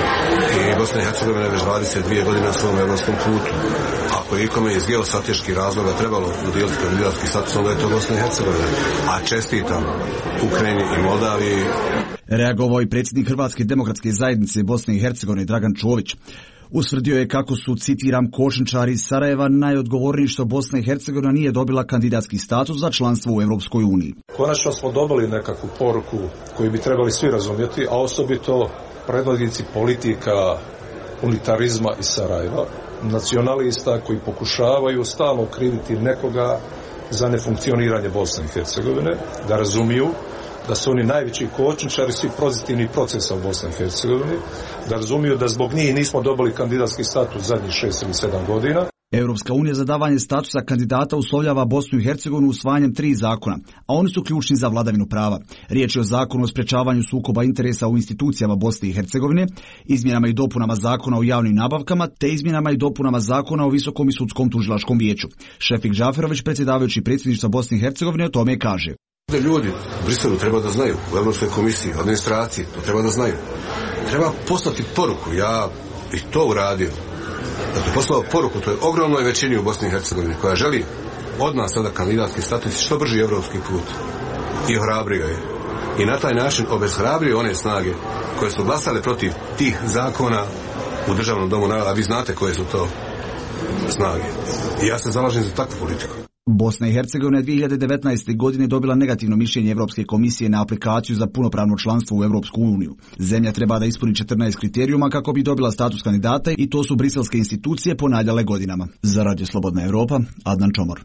I Bosna i Hercegovina je već 22 godine na svom evropskom putu. Ako je ikome iz geostrateških razloga trebalo dodijeliti kandidatski status, onda je to Bosna i Hercegovina. A čestitam Ukrajini i Moldaviji. Reagovao i predsjednik Hrvatske demokratske zajednice Bosne i Hercegovine Dragan Čović. Usvrdio je kako su, citiram, košničari iz Sarajeva najodgovorniji što Bosna i Hercegovina nije dobila kandidatski status za članstvo u Europskoj uniji. Konačno smo dobili nekakvu poruku koju bi trebali svi razumjeti, a osobito predvodnici politika unitarizma iz Sarajeva, nacionalista koji pokušavaju stalno kriviti nekoga za nefunkcioniranje Bosne i Hercegovine, da razumiju da su oni najveći kočničari svih pozitivnih procesa u Bosni i Hercegovini, da razumiju da zbog njih nismo dobili kandidatski status zadnjih 6 ili 7 godina. Europska unija za davanje statusa kandidata uslovljava Bosnu i Hercegovinu usvajanjem 3 zakona, a oni su ključni za vladavinu prava. Riječ je o zakonu o sprečavanju sukoba interesa u institucijama Bosne i Hercegovine, izmjenama i dopunama zakona o javnim nabavkama, te izmjenama i dopunama zakona o visokom i sudskom tužilačkom vijeću. Šefik Džaferović, predsjedavajući predsjedništva Bosne i Hercegovine, o tome kaže: Ljudi u Briselu treba da znaju, u Europskoj komisiji, administraciji, to treba da znaju. Treba poslati poruku, ja bih to uradio. Dakle, poslao poruku toj ogromnoj većini u Bosni i Hercegovini koja želi od nas sada kandidatski status što brži evropski put. I ohrabrio je. I na taj način obeshrabrio one snage koje su glasale protiv tih zakona u Državnom domu naroda. A vi znate koje su to snage. I ja se zalažem za takvu politiku. Bosna i Hercegovina je 2019. godine dobila negativno mišljenje Europske komisije na aplikaciju za punopravno članstvo u Europsku uniju. Zemlja treba da ispuni 14 kriterijuma kako bi dobila status kandidata i to su briselske institucije ponavljale godinama. Za Radio Slobodna Evropa, Adnan Čomor.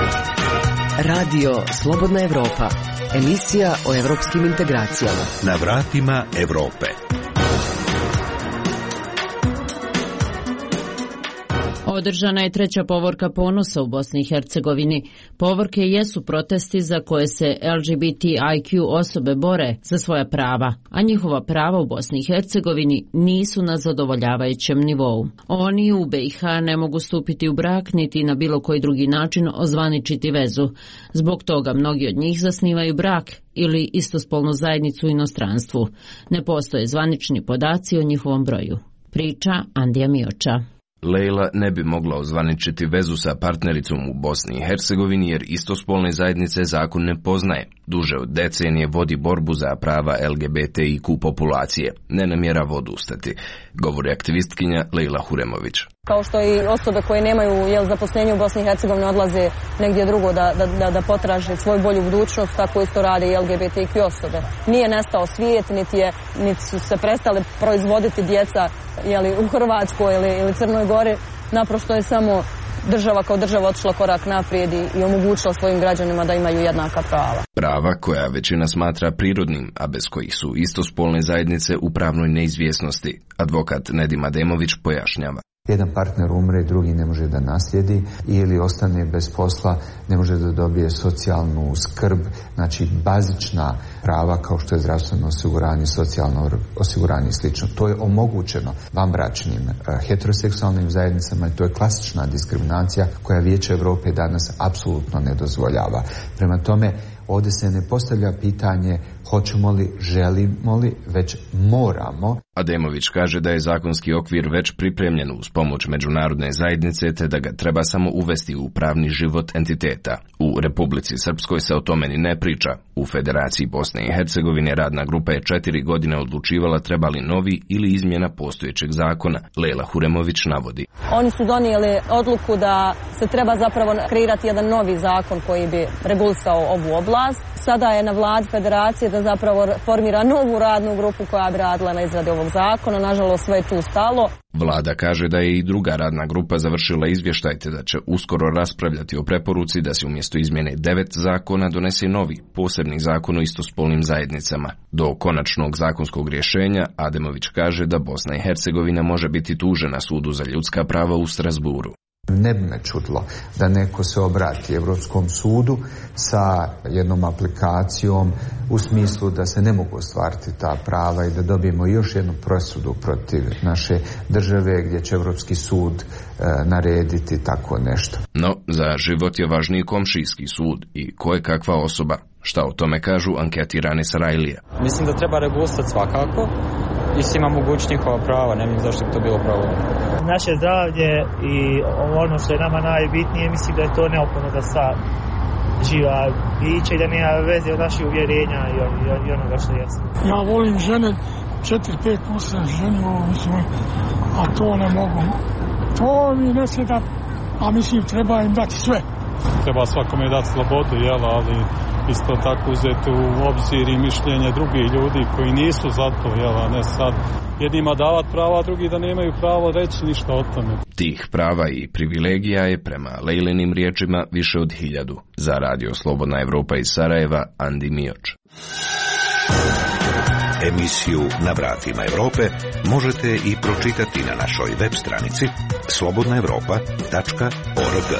Radio Slobodna Evropa, emisija o evropskim integracijama. Na vratima Evrope. Održana je 3. povorka ponosa u Bosni i Hercegovini. Povorke jesu protesti za koje se LGBTIQ osobe bore za svoja prava, a njihova prava u Bosni i Hercegovini nisu na zadovoljavajućem nivou. Oni u BiH ne mogu stupiti u brak niti na bilo koji drugi način ozvaničiti vezu. Zbog toga mnogi od njih zasnivaju brak ili istospolnu zajednicu u inostranstvu. Ne postoje zvanični podaci o njihovom broju. Priča Andija Mioča. Lejla ne bi mogla ozvaničiti vezu sa partnericom u Bosni i Hercegovini jer istospolne zajednice zakon ne poznaje. Duže od decenije vodi borbu za prava LGBTIQ populacije. Ne namjerava odustati, govori aktivistkinja Lejla Huremović. Kao što i osobe koje nemaju zaposlenje u Bosni i Hercegovini odlaze negdje drugo da potraže svoju bolju budućnost, tako isto rade i LGBTIQ osobe. Nije nestao svijet, niti su se prestale proizvoditi djeca u Hrvatskoj ili Crnoj Gori. Naprosto je samo država kao država otišla korak naprijed i omogućila svojim građanima da imaju jednaka prava. Prava koja većina smatra prirodnim, a bez kojih su istospolne zajednice u pravnoj neizvjesnosti. Advokat Nedim Ademović pojašnjava. Jedan partner umre, drugi ne može da naslijedi ili ostane bez posla, ne može da dobije socijalnu skrb, znači bazična prava kao što je zdravstveno osiguranje, socijalno osiguranje i slično. To je omogućeno vanbračnim heteroseksualnim zajednicama i to je klasična diskriminacija koja Vijeće Europe danas apsolutno ne dozvoljava. Prema tome, ovdje se ne postavlja pitanje hoćemo li, želimo li, već moramo. Ademović kaže da je zakonski okvir već pripremljen uz pomoć međunarodne zajednice te da ga treba samo uvesti u pravni život entiteta. U Republici Srpskoj se o tome ni ne priča. U Federaciji Bosne i Hercegovine radna grupa je 4 godine odlučivala treba li novi ili izmjena postojećeg zakona. Lela Huremović navodi. Oni su donijeli odluku da se treba zapravo kreirati jedan novi zakon koji bi regulisao ovu oblast. Sada je na vladi Federacije da zapravo formira novu radnu grupu koja bi radila na izradi ovog zakona. Nažalost, sve je tu stalo. Vlada kaže da je i druga radna grupa završila izvještaj te da će uskoro raspravljati o preporuci da se umjesto izmjene 9 zakona donese novi, posebni zakon o istospolnim zajednicama. Do konačnog zakonskog rješenja Ademović kaže da Bosna i Hercegovina može biti tužena Sudu za ljudska prava u Strasburu. Ne bi me čudilo da neko se obrati Europskom sudu sa jednom aplikacijom u smislu da se ne mogu ostvariti ta prava i da dobijemo još jednu presudu protiv naše države gdje će Europski sud narediti tako nešto. No, za život je važniji komšijski sud i koje kakva osoba. Šta o tome kažu anketirane Sarajlije? Mislim da treba regulisati svakako i svima mogući njihova prava, ne vidim zašto bi to bilo pravo. Naše zdravlje i ono što je nama najbitnije, mislim da je to neophodno da sva živa bića i da nema veze od naših uvjerenja i onoga što jesu. Ja volim žene, 4-5 puta ženio, mislim, a to ne mogu. To mi ne sjeda, a mislim treba im dati sve. Treba svakome dati slobodu, ali isto tako uzeti u obzir i mišljenje drugih ljudi koji nisu za to, a ne sad jednima davati prava, a drugi da nemaju pravo reći ništa o tome. Tih prava i privilegija je prema Lejlinim riječima više od 1000. Za Radio Slobodna Evropa iz Sarajeva, Andi Mioč. Emisiju Na vratima Evrope možete i pročitati na našoj web stranici slobodnaevropa.org.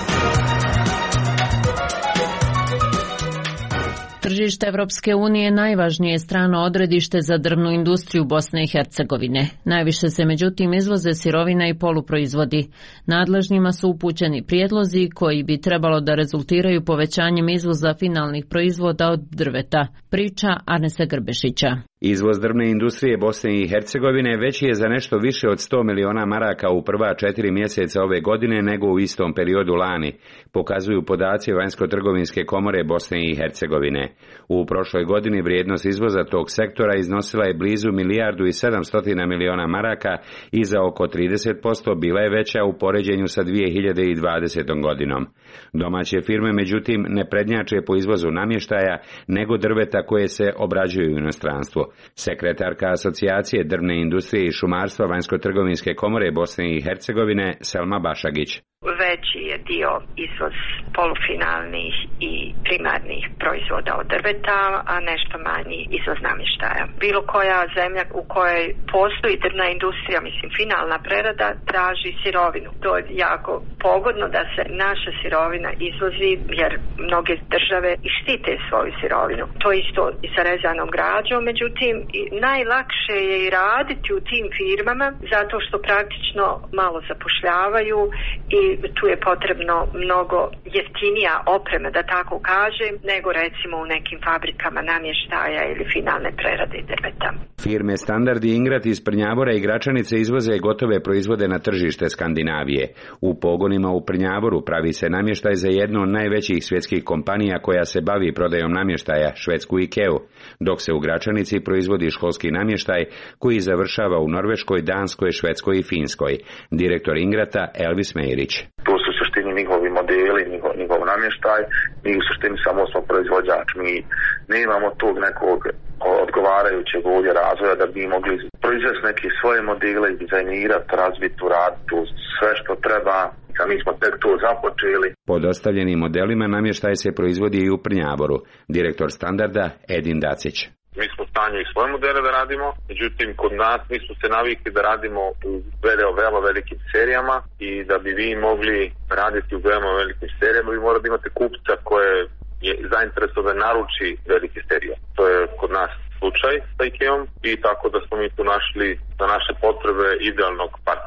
Tržište Evropske unije najvažnije je strano odredište za drvnu industriju Bosne i Hercegovine. Najviše se međutim izvoze sirovina i poluproizvodi. Nadležnjima su upućeni prijedlozi koji bi trebalo da rezultiraju povećanjem izvoza finalnih proizvoda od drveta. Priča Arnesa Grbešića. Izvoz drvne industrije Bosne i Hercegovine veći je za nešto više od 100 miliona maraka u prva 4 mjeseca ove godine nego u istom periodu lani, pokazuju podaci Vanjsko-trgovinske komore Bosne i Hercegovine. U prošloj godini vrijednost izvoza tog sektora iznosila je blizu 1.700 miliona maraka i za oko 30% bila je veća u poređenju sa 2020. godinom. Domaće firme međutim ne prednjače po izvozu namještaja nego drveta koje se obrađuju u inostranstvu. Sekretarka Asocijacije drvne industrije i šumarstva Vanjsko-trgovinske komore Bosne i Hercegovine Selma Bašagić. Veći je dio izvoz polufinalnih i primarnih proizvoda od drveta, a nešto manji izvoz namještaja. Bilo koja zemlja u kojoj postoji drvna industrija, mislim finalna prerada, traži sirovinu. To je jako pogodno da se naša sirovina izvozi jer mnoge države i štite svoju sirovinu. To isto i sa rezanom građom, međutim najlakše je i raditi u tim firmama zato što praktično malo zapošljavaju i tu je potrebno mnogo jeftinija oprema, da tako kažem, nego recimo u nekim fabrikama namještaja ili finalne prerade drveta. Firme Standard i Ingrat iz Prnjavora i Gračanice izvoze gotove proizvode na tržište Skandinavije. U pogonima u Prnjavoru pravi se namještaj za jednu od najvećih svjetskih kompanija koja se bavi prodajom namještaja, švedsku IKEA, dok se u Gračanici proizvodi školski namještaj koji završava u Norveškoj, Danskoj, Švedskoj i Finskoj. Direktor Ingrata Elvis Mejrić. To su u suštini njihovi modeli, njihov namještaj, mi u suštini samo smo proizvođač, mi nemamo tog nekog odgovarajućeg ovdje razvoja da bi mogli proizvesti neke svoje modele i dizajnirati, razviti, uraditi sve što treba. Mi smo tek to započeli. Pod ostavljenim modelima namještaj se proizvodi i u Prnjavoru. Direktor Standarda Edin Dacić. Mi smo u stanju i svoje modele da radimo, međutim kod nas mi smo se navikli da radimo u veoma velikim serijama i da bi vi mogli raditi u veoma velikim serijama vi morate imati kupca koje je zainteresovan da naruči velike serije. To je kod nas slučaj sa IKEA-om i tako da smo mi tu našli za naše potrebe idealnog partnera.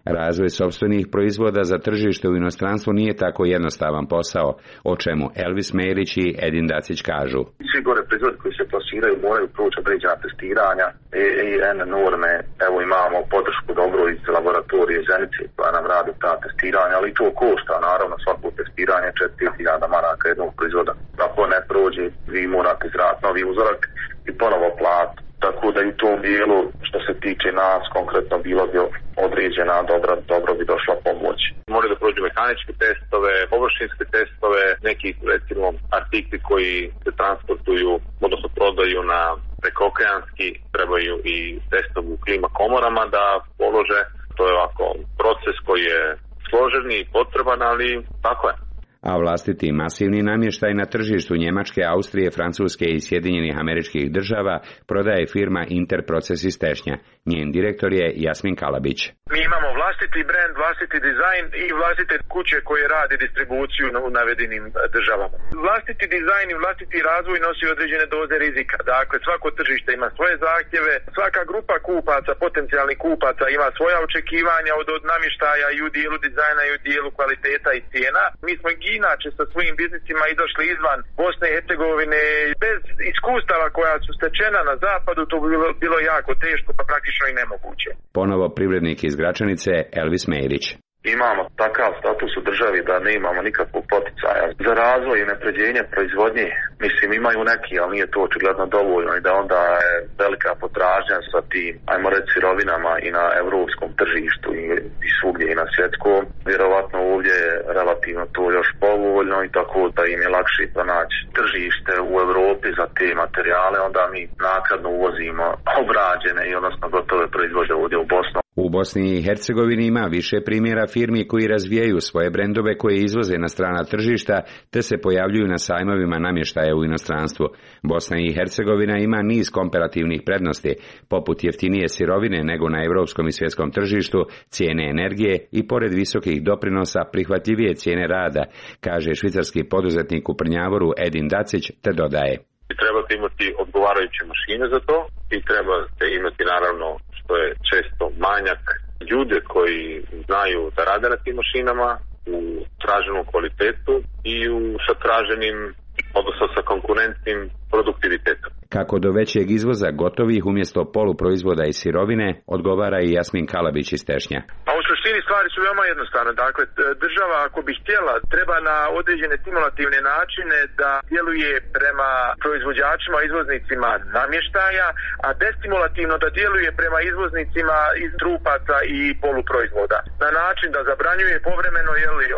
Razvoj sopstvenih proizvoda za tržište u inostranstvu nije tako jednostavan posao, o čemu Elvis Merić i Edin Dacić kažu. Svi gore proizvodi koji se plasiraju moraju proći određena testiranja, EN norme, evo imamo podršku dobro iz laboratorije Zenice koja nam radi ta testiranja, ali to košta, naravno svako testiranje 4.000 maraka jednog proizvoda. Ako ne prođe, vi morate izraditi novi uzorak i ponovo platiti. Tako da i u tom dijelu, što se tiče nas, konkretno bilo bi određena dobro bi došla pomoć. Moraju da prođu mehaničke testove, površinske testove, neki recimo artikli koji se transportuju, odnosno prodaju na prekookeanski, trebaju i testovu u klima komorama da polože. To je ovako proces koji je složen i potreban, ali tako je. A vlastiti masivni namještaj na tržištu Njemačke, Austrije, Francuske i Sjedinjenih Američkih Država prodaje firma Interproces iz Tešnja. Njen direktor je Jasmin Kalabić. Mi imamo vlastiti brand, vlastiti dizajn i vlastite kuće koje rade distribuciju u navedenim državama. Vlastiti dizajn i vlastiti razvoj nosi određene doze rizika. Dakle, svako tržište ima svoje zahtjeve, svaka grupa kupaca, potencijalnih kupaca ima svoja očekivanja od namještaja i u dijelu dizajna i u dijelu kvaliteta i cijena. Mi smo inače sa svojim biznisima izašli izvan Bosne i Hercegovine bez iskustava koja su stečena na zapadu, to bi bilo jako teško, pa praktično i nemoguće. Ponovo privrednik iz Gračanice Elvis Merić. Imamo takav status u državi da ne imamo nikakvog poticaja za razvoj i napređenje proizvodnje. Mislim, imaju neki, ali nije to očigledno dovoljno i da onda je velika potražnja sa tim, ajmo reći, sirovinama i na evropskom tržištu i svugdje i na svjetskom. Vjerovatno ovdje je relativno to još povoljno i tako da im je lakše pronaći tržište u Europi za te materijale, onda mi naknadno uvozimo obrađene i odnosno gotove proizvode ovdje u Bosnu. U Bosni i Hercegovini ima više primjera firmi koji razvijaju svoje brendove koje izvoze na strana tržišta te se pojavljuju na sajmovima namještaja u inostranstvu. Bosna i Hercegovina ima niz komparativnih prednosti, poput jeftinije sirovine nego na europskom i svjetskom tržištu, cijene energije i pored visokih doprinosa prihvatljivije cijene rada, kaže švicarski poduzetnik u Prnjavoru Edin Dacić te dodaje. Trebate imati odgovarajuće mašine za to i trebate imati naravno, što je često manjak, ljude koji znaju da rade na tim mašinama u traženom kvalitetu i sa traženim, odnosno sa konkurentnim produktivitetom. Kako do većeg izvoza gotovih umjesto poluproizvoda i sirovine, odgovara i Jasmin Kalabić iz Tešnja. A u suštini stvari su veoma jednostavne. Dakle, država ako bi htjela treba na određene stimulativne načine da djeluje prema proizvođačima, izvoznicima namještaja, a destimulativno da djeluje prema izvoznicima iz trupaca i poluproizvoda. Na način da zabranjuje povremeno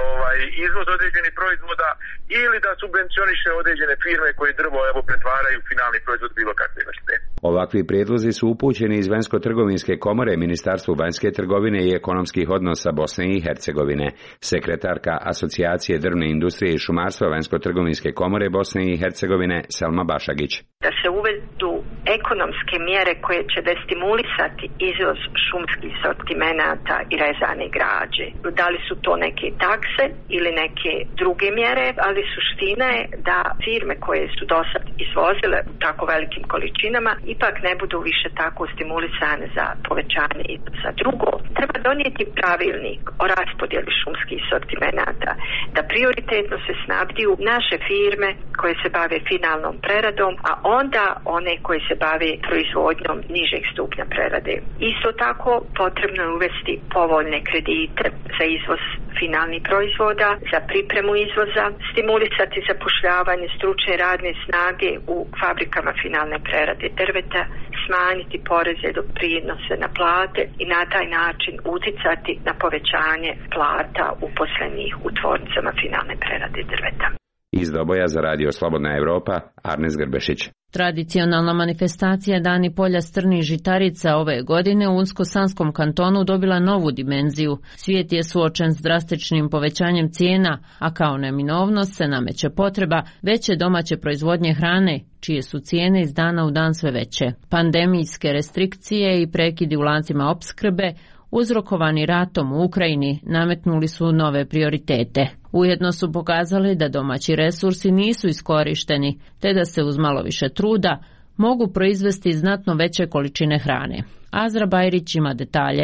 izvoz određenih proizvoda ili da subvencioniše određene firme koje drvo pretvaraju finalni proizvod bilo kakve vrste. Ovakvi prijedlozi su upućeni iz Vanjsko-trgovinske komore Ministarstvu vanjske trgovine i ekonomskih odnosa Bosne i Hercegovine. Sekretarka Asocijacije drvne industrije i šumarstva Vanjsko-trgovinske komore Bosne i Hercegovine Selma Bašagić. Da se uvedu ekonomske mjere koje će destimulisati izvoz šumskih sortimenata i rezane građe. Da li su to neke takse ili neke druge mjere, ali suština je da firme koje su dosad izvozile u tako velikim količinama ipak ne budu više tako stimulisane za povećanje izvoza. Drugo, treba donijeti pravilnik o raspodjeli šumskih sortimenata, da prioritetno se snabdiju naše firme koje se bave finalnom preradom, a onda one koje se bave proizvodnjom nižeg stupnja prerade. Isto tako potrebno je uvesti povoljne kredite za izvoz finalnih proizvoda, za pripremu izvoza, stimulisati zapošljavanje stručne radne snage u fabrikama finalne prerade drveta, smanjiti poreze do prinose na plate i na taj način uticati na povećanje plata uposlenih u tvornicama finalne prerade drveta. Iz Doboja za Radio Slobodna Evropa, Arnes Grbešić. Tradicionalna manifestacija Dani polja strnih žitarica ove godine u Unsko-Sanskom kantonu dobila novu dimenziju. Svijet je suočen s drastičnim povećanjem cijena, a kao neminovnost se nameće potreba veće domaće proizvodnje hrane, čije su cijene iz dana u dan sve veće. Pandemijske restrikcije i prekidi u lancima opskrbe uzrokovani ratom u Ukrajini nametnuli su nove prioritete. Ujedno su pokazali da domaći resursi nisu iskorišteni, te da se uz malo više truda mogu proizvesti znatno veće količine hrane. Azra Bajrić ima detalje.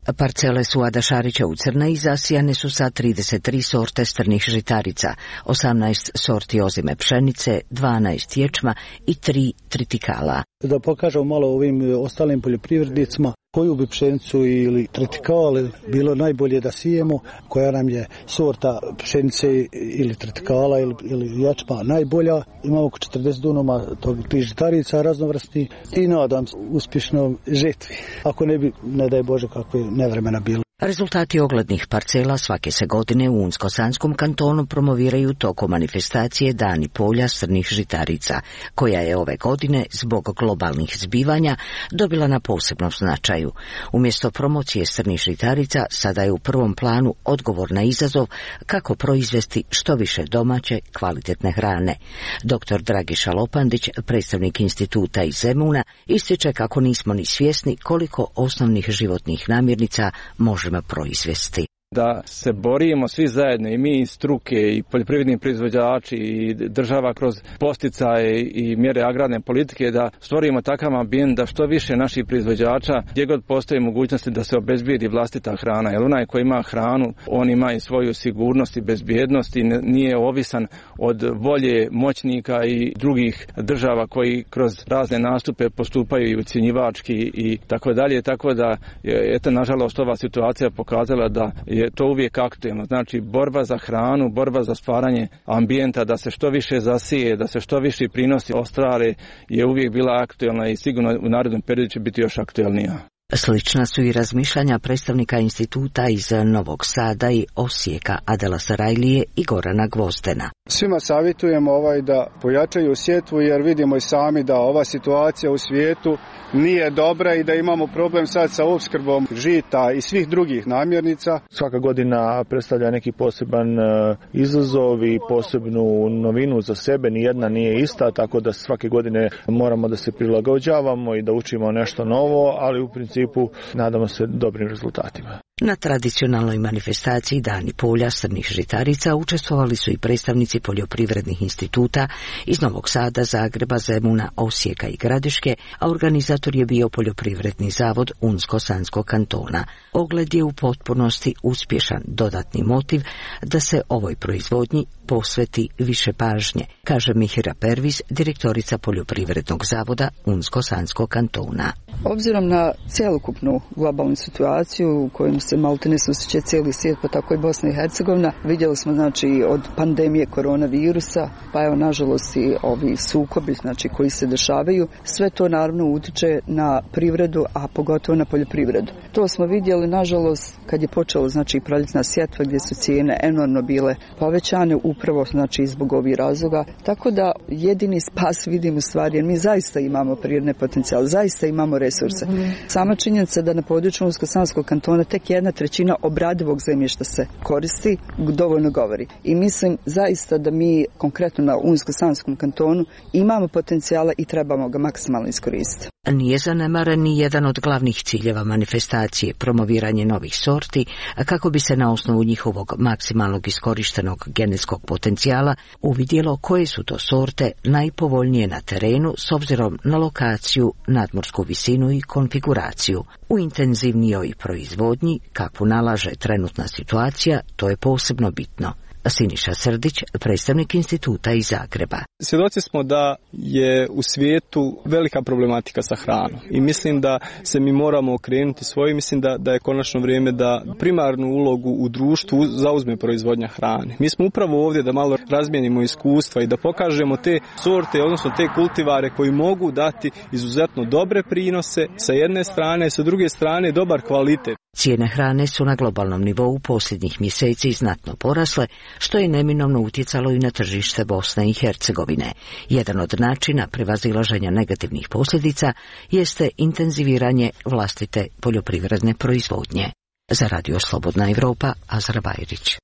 Parcele Suada Šarića u Crnaj zasijane su sa 33 sorte strnih žitarica, 18 sorti ozime pšenice, 12 ječma i 3 tritikala. Da pokažemo malo ovim ostalim poljoprivrednicima koju bi pšenicu ili tritikale bilo najbolje da sijemo, koja nam je sorta pšenice ili tritikala ili ječma najbolja. Imamo oko 40 dunoma tih žitarica raznovrstni i nadam se uspješnom žetvi. Ako ne bi, ne daj Bože, kakve nevremena bilo. Rezultati oglednih parcela svake se godine u Unsko-Sanskom kantonu promoviraju tokom manifestacije Dani polja strnih žitarica, koja je ove godine zbog globalnih zbivanja dobila na posebnom značaju. Umjesto promocije strnih žitarica sada je u prvom planu odgovor na izazov kako proizvesti što više domaće kvalitetne hrane. Dr. Dragiša Lopandić, predstavnik instituta iz Zemuna, ističe kako nismo ni svjesni koliko osnovnih životnih namirnica možemo proizvesti. Da se borimo svi zajedno, i mi iz struke, i poljoprivredni proizvođači, i država kroz posticaje i mjere agrarne politike, da stvorimo takav ambijent da što više naših proizvođača, gdje god postoji mogućnosti da se obezbijedi vlastita hrana. Jer onaj koji ima hranu, on ima i svoju sigurnost i bezbjednost i nije ovisan od volje moćnika i drugih država koji kroz razne nastupe postupaju i ucjenjivački i tako dalje. Tako da je nažalost ova situacija pokazala da je to uvijek aktuelno. Znači borba za hranu, borba za stvaranje ambijenta, da se što više zasije, da se što više prinosi ostvare, je uvijek bila aktuelna i sigurno u narednom periodu će biti još aktuelnija. Slična su i razmišljanja predstavnika instituta iz Novog Sada i Osijeka, Adela Sarajlije i Gorana Gvozdena. Svima savjetujemo da pojačaju sjetvu, jer vidimo i sami da ova situacija u svijetu nije dobra i da imamo problem sad sa opskrbom žita i svih drugih namirnica. Svaka godina predstavlja neki poseban izazov i posebnu novinu za sebe, nijedna nije ista, tako da svake godine moramo da se prilagođavamo i da učimo nešto novo, ali u principu nadamo se dobrim rezultatima. Na tradicionalnoj manifestaciji Dani polja strnih žitarica učestvovali su i predstavnici poljoprivrednih instituta iz Novog Sada, Zagreba, Zemuna, Osijeka i Gradiške, a organizator je bio Poljoprivredni zavod Unsko-Sanskog kantona. Ogled je u potpunosti uspješan dodatni motiv da se ovoj proizvodnji posveti više pažnje, kaže Mihira Pervis, direktorica Poljoprivrednog zavoda Unsko-Sanskog kantona. Obzirom na cjelokupnu globalnu situaciju u kojoj se maltene susreće cijeli svijet, pa tako i Bosna i Hercegovina, vidjeli smo od pandemije koronavirusa, pa evo nažalost i ovi sukobi koji se dešavaju, sve to naravno utiče na privredu, a pogotovo na poljoprivredu. To smo vidjeli nažalost kad je počelo proljetna sjetva gdje su cijene enormno bile povećane upravo zbog ovih razloga, tako da jedini spas vidim u stvari, jer mi zaista imamo prirodne potencijale, zaista imamo resurse. Sama činjenica da na području Unsko-Sanskog kantona tek 1/3 obradivog zemljišta se koristi, dovoljno govori. I mislim zaista da mi konkretno na Unsko-Sanskom kantonu imamo potencijala i trebamo ga maksimalno iskoristiti. Nije zanemaren ni jedan od glavnih ciljeva manifestacije, promoviranje novih sorti, kako bi se na osnovu njihovog maksimalnog iskorištenog genetskog potencijala uvidjelo koje su to sorte najpovoljnije na terenu s obzirom na lokaciju, nadmorsku visinu i konfiguraciju. U intenzivnijoj proizvodnji, kakvu nalaže trenutna situacija, to je posebno bitno. Siniša Srdić, predstavnik instituta iz Zagreba. Svjedoci smo da je u svijetu velika problematika sa hranom i mislim da se mi moramo okrenuti svoje. Mislim da je konačno vrijeme da primarnu ulogu u društvu zauzme proizvodnja hrane. Mi smo upravo ovdje da malo razmijenimo iskustva i da pokažemo te sorte, odnosno te kultivare koji mogu dati izuzetno dobre prinose sa jedne strane, sa druge strane dobar kvalitet. Cijene hrane su na globalnom nivou posljednjih mjeseci znatno porasle, što je neminovno utjecalo i na tržište Bosne i Hercegovine. Jedan od načina prevazilaženja negativnih posljedica jeste intenziviranje vlastite poljoprivredne proizvodnje. Za Radio Slobodna Evropa, Azra Bajrić.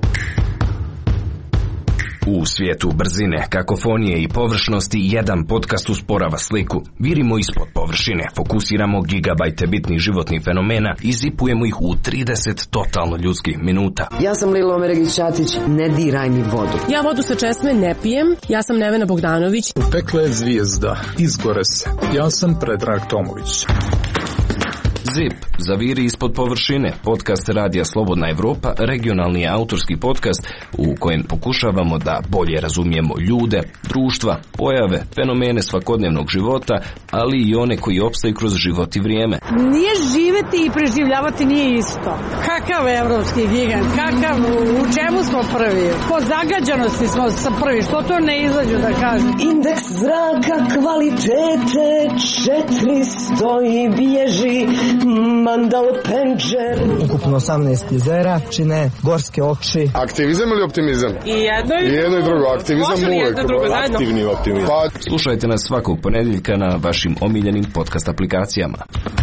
U svijetu brzine, kakofonije i površnosti jedan podcast usporava sliku. Virimo ispod površine, fokusiramo gigabajte bitnih životnih fenomena i zipujemo ih u 30 totalno ljudskih minuta. Ja sam Lilo Omeregić-Ćatić, ne diraj mi vodu. Ja vodu sa česme ne pijem, ja sam Nevena Bogdanović. Pekla je zvijezda, izgore se. Ja sam Predrag Tomović. ZIP, Zaviri ispod površine, podcast Radija Slobodna Evropa, regionalni autorski podcast u kojem pokušavamo da bolje razumijemo ljude, društva, pojave, fenomene svakodnevnog života, ali i one koji opstaju kroz život i vrijeme. Nije živjeti i preživljavati nije isto. Kakav evropski gigant, u čemu smo prvi? Po zagađenosti smo prvi, što to ne izađu da kažem? Indeks zraka kvalitete 400 i bježi Mandal Penđer. Ukupno 18 jezera čine gorske oči. Aktivizam ili optimizam? I jedno i drugo. Aktivizam uvijek. Aktivni optimizam. Slušajte nas svakog ponedjeljka na vašim omiljenim podcast aplikacijama.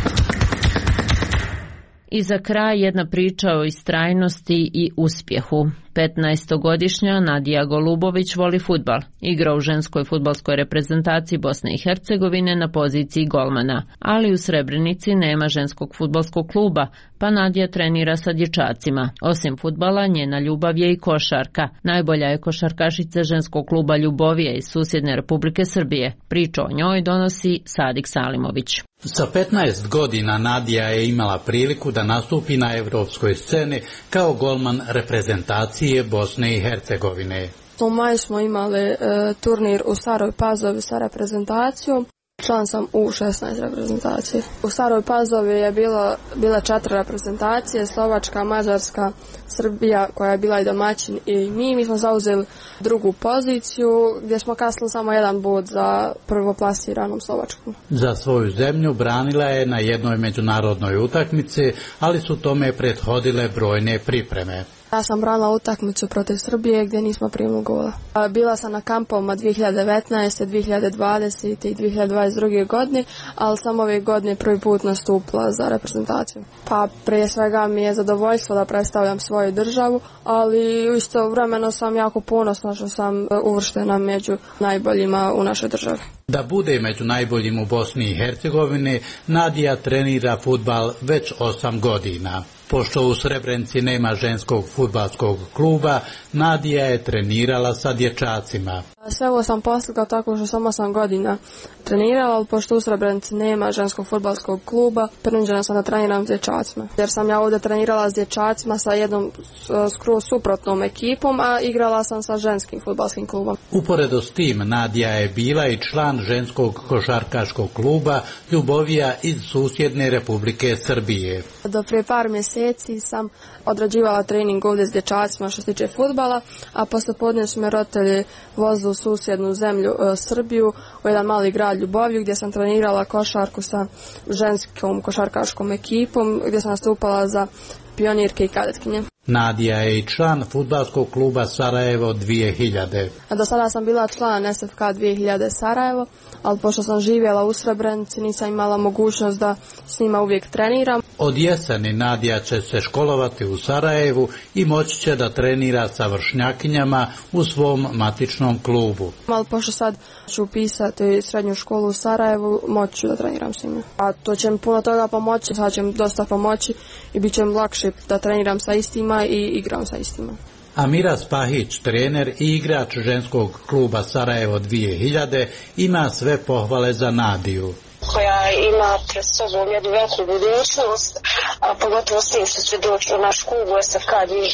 I za kraj jedna priča o istrajnosti i uspjehu. 15-godišnja Nadija Golubović voli fudbal. Igra u ženskoj fudbalskoj reprezentaciji Bosne i Hercegovine na poziciji golmana. Ali u Srebrenici nema ženskog fudbalskog kluba, pa Nadija trenira sa dječacima. Osim fudbala, njena ljubav je i košarka. Najbolja je košarkašica ženskog kluba Ljubovije iz susjedne Republike Srbije. Priču o njoj donosi Sadik Salimović. Sa 15 godina Nadija je imala priliku da nastupi na evropskoj sceni kao golman reprezentacije Bosne i Hercegovine. U maju smo imali turnir u Staroj Pazovi sa reprezentacijom. Član sam u 16 reprezentacije. U Staroj Pazovi je bila 4 reprezentacije, Slovačka, Mađarska, Srbija koja je bila i domaćin i mi smo zauzeli drugu poziciju gdje smo kasnili samo jedan bod za prvoplasiranom Slovačkom. Za svoju zemlju branila je na jednoj međunarodnoj utakmici, ali su tome prethodile brojne pripreme. Ja sam branila utakmicu protiv Srbije gdje nismo primili gola. Bila sam na kampovima 2019. 2020. i 2022. godine, ali sam ove godine prvi put nastupila za reprezentaciju. Pa prije svega mi je zadovoljstvo da predstavljam svoju državu, ali istovremeno sam jako ponosna što sam uvrštena među najboljima u našoj državi. Da bude među najboljim u Bosni i Hercegovini, Nadija trenira fudbal već 8 godina. Pošto u Srebrenici nema ženskog fudbalskog kluba, Nadija je trenirala sa dječacima. Sve ovo sam postigla tako što sam 8 godina trenirala, ali pošto u Srebrenici nema ženskog fudbalskog kluba, prinuđena sam da treniram s dječacima. Jer sam ja ovdje trenirala s dječacima sa jednom skroz suprotnom ekipom, a igrala sam sa ženskim fudbalskim klubom. Uporedo s tim, Nadija je bila i član ženskog košarkaškog kluba Ljubovija iz susjedne Republike Srbije. Do prije par mjeseci sam odrađivala trening ovdje s dječacima što se tiče fudbala, a posle podne su me roditelji vozili u susjednu zemlju Srbiju, u jedan mali grad Ljuboviju gdje sam trenirala košarku sa ženskom košarkaškom ekipom, gdje sam nastupala za pionirke i kadetkinje. Nadija je i član fudbalskog kluba Sarajevo 2000. Do sada sam bila član SFK 2000 Sarajevo, ali pošto sam živjela u Srebrenici nisam imala mogućnost da s njima uvijek treniram. Od jeseni Nadija će se školovati u Sarajevu i moći će da trenira sa vršnjakinjama u svom matičnom klubu. Ali pošto sad ću upisati srednju školu u Sarajevu, moći ću da treniram s njima. A to će mi puno toga pomoći, sad će mi dosta pomoći i bit će mi lakše da treniram sa istima i igram sa istima. Amira Spahić, trener i igrač ženskog kluba Sarajevo 2000, ima sve pohvale za Nadiju. Koja ima pred sobom jednu veliku budućnost, a pogotovo s tim što će doći u naš klub u SFK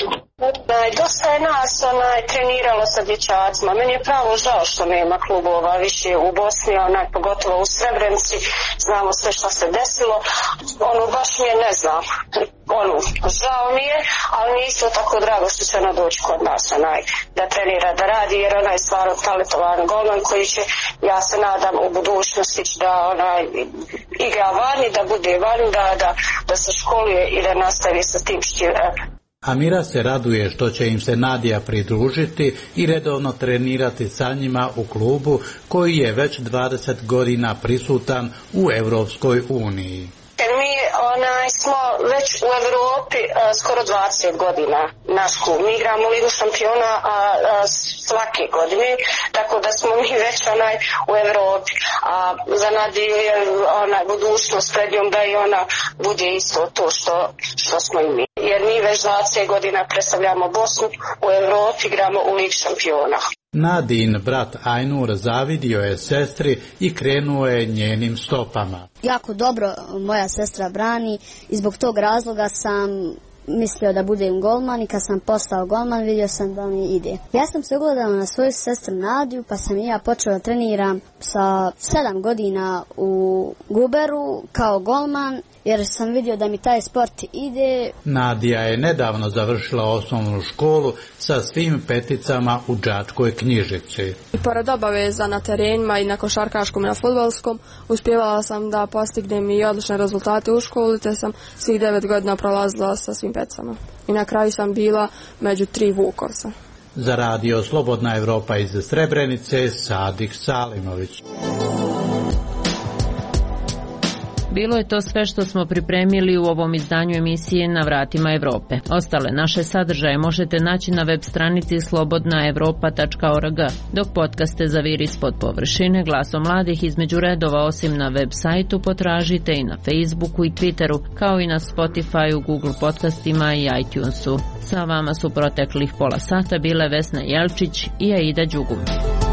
2000. Dosta je nas treniralo sa dječacima. Meni je pravo žao što nema klubova više u Bosni, pogotovo u Srebrenici. Znamo sve što se desilo. Baš mi je, ne znam, žao mi je, ali mi je isto tako drago što će ona doći kod nas da trenira, da radi, jer ona je stvarno talentovan golman koji će, ja se nadam, u budućnosti da igra vani, da bude vani, da se školuje i da nastavi sa tim što je. Amira se raduje što će im se Nadija pridružiti i redovno trenirati sa njima u klubu koji je već 20 godina prisutan u Europskoj uniji. Mi smo već u Evropi skoro 20 godina naš klub. Mi igramo Ligu šampiona svake godine, tako da smo mi već u Evropi. A za Nadiju je budućnost pred njom da i ona bude isto to što smo i mi. Jer mi već 20 godina predstavljamo Bosnu u Evropi, igramo u Ligi šampiona. Nadin brat Ajnur zavidio je sestri i krenuo je njenim stopama. Jako dobro moja sestra brani i zbog tog razloga sam mislio da budem golman i kad sam postao golman vidio sam da mi ide. Ja sam se ugledala na svoju sestru Nadiju pa sam i ja počela treniram sa 7 godina u Guberu kao golman jer sam vidio da mi taj sport ide. Nadija je nedavno završila osnovnu školu sa svim peticama u đačkoj knjižici. I pored obaveza na terenima i na košarkaškom i na fudbalskom, uspjevala sam da postignem i odlične rezultate u školi, te sam svih 9 godina prolazila sa svim pecama. I na kraju sam bila među 3 Vukovca. Za radio Slobodna Evropa iz Srebrenice, Sadik Salimović. Bilo je to sve što smo pripremili u ovom izdanju emisije Na vratima Evrope. Ostale naše sadržaje možete naći na web stranici slobodnaevropa.org, dok podcaste Zaviri ispod površine, Glasom mladih između redova, osim na web sajtu, potražite i na Facebooku i Twitteru, kao i na Spotifyu, Google podcastima i iTunesu. Sa vama su proteklih pola sata bile Vesna Jelčić i Aida Đugum.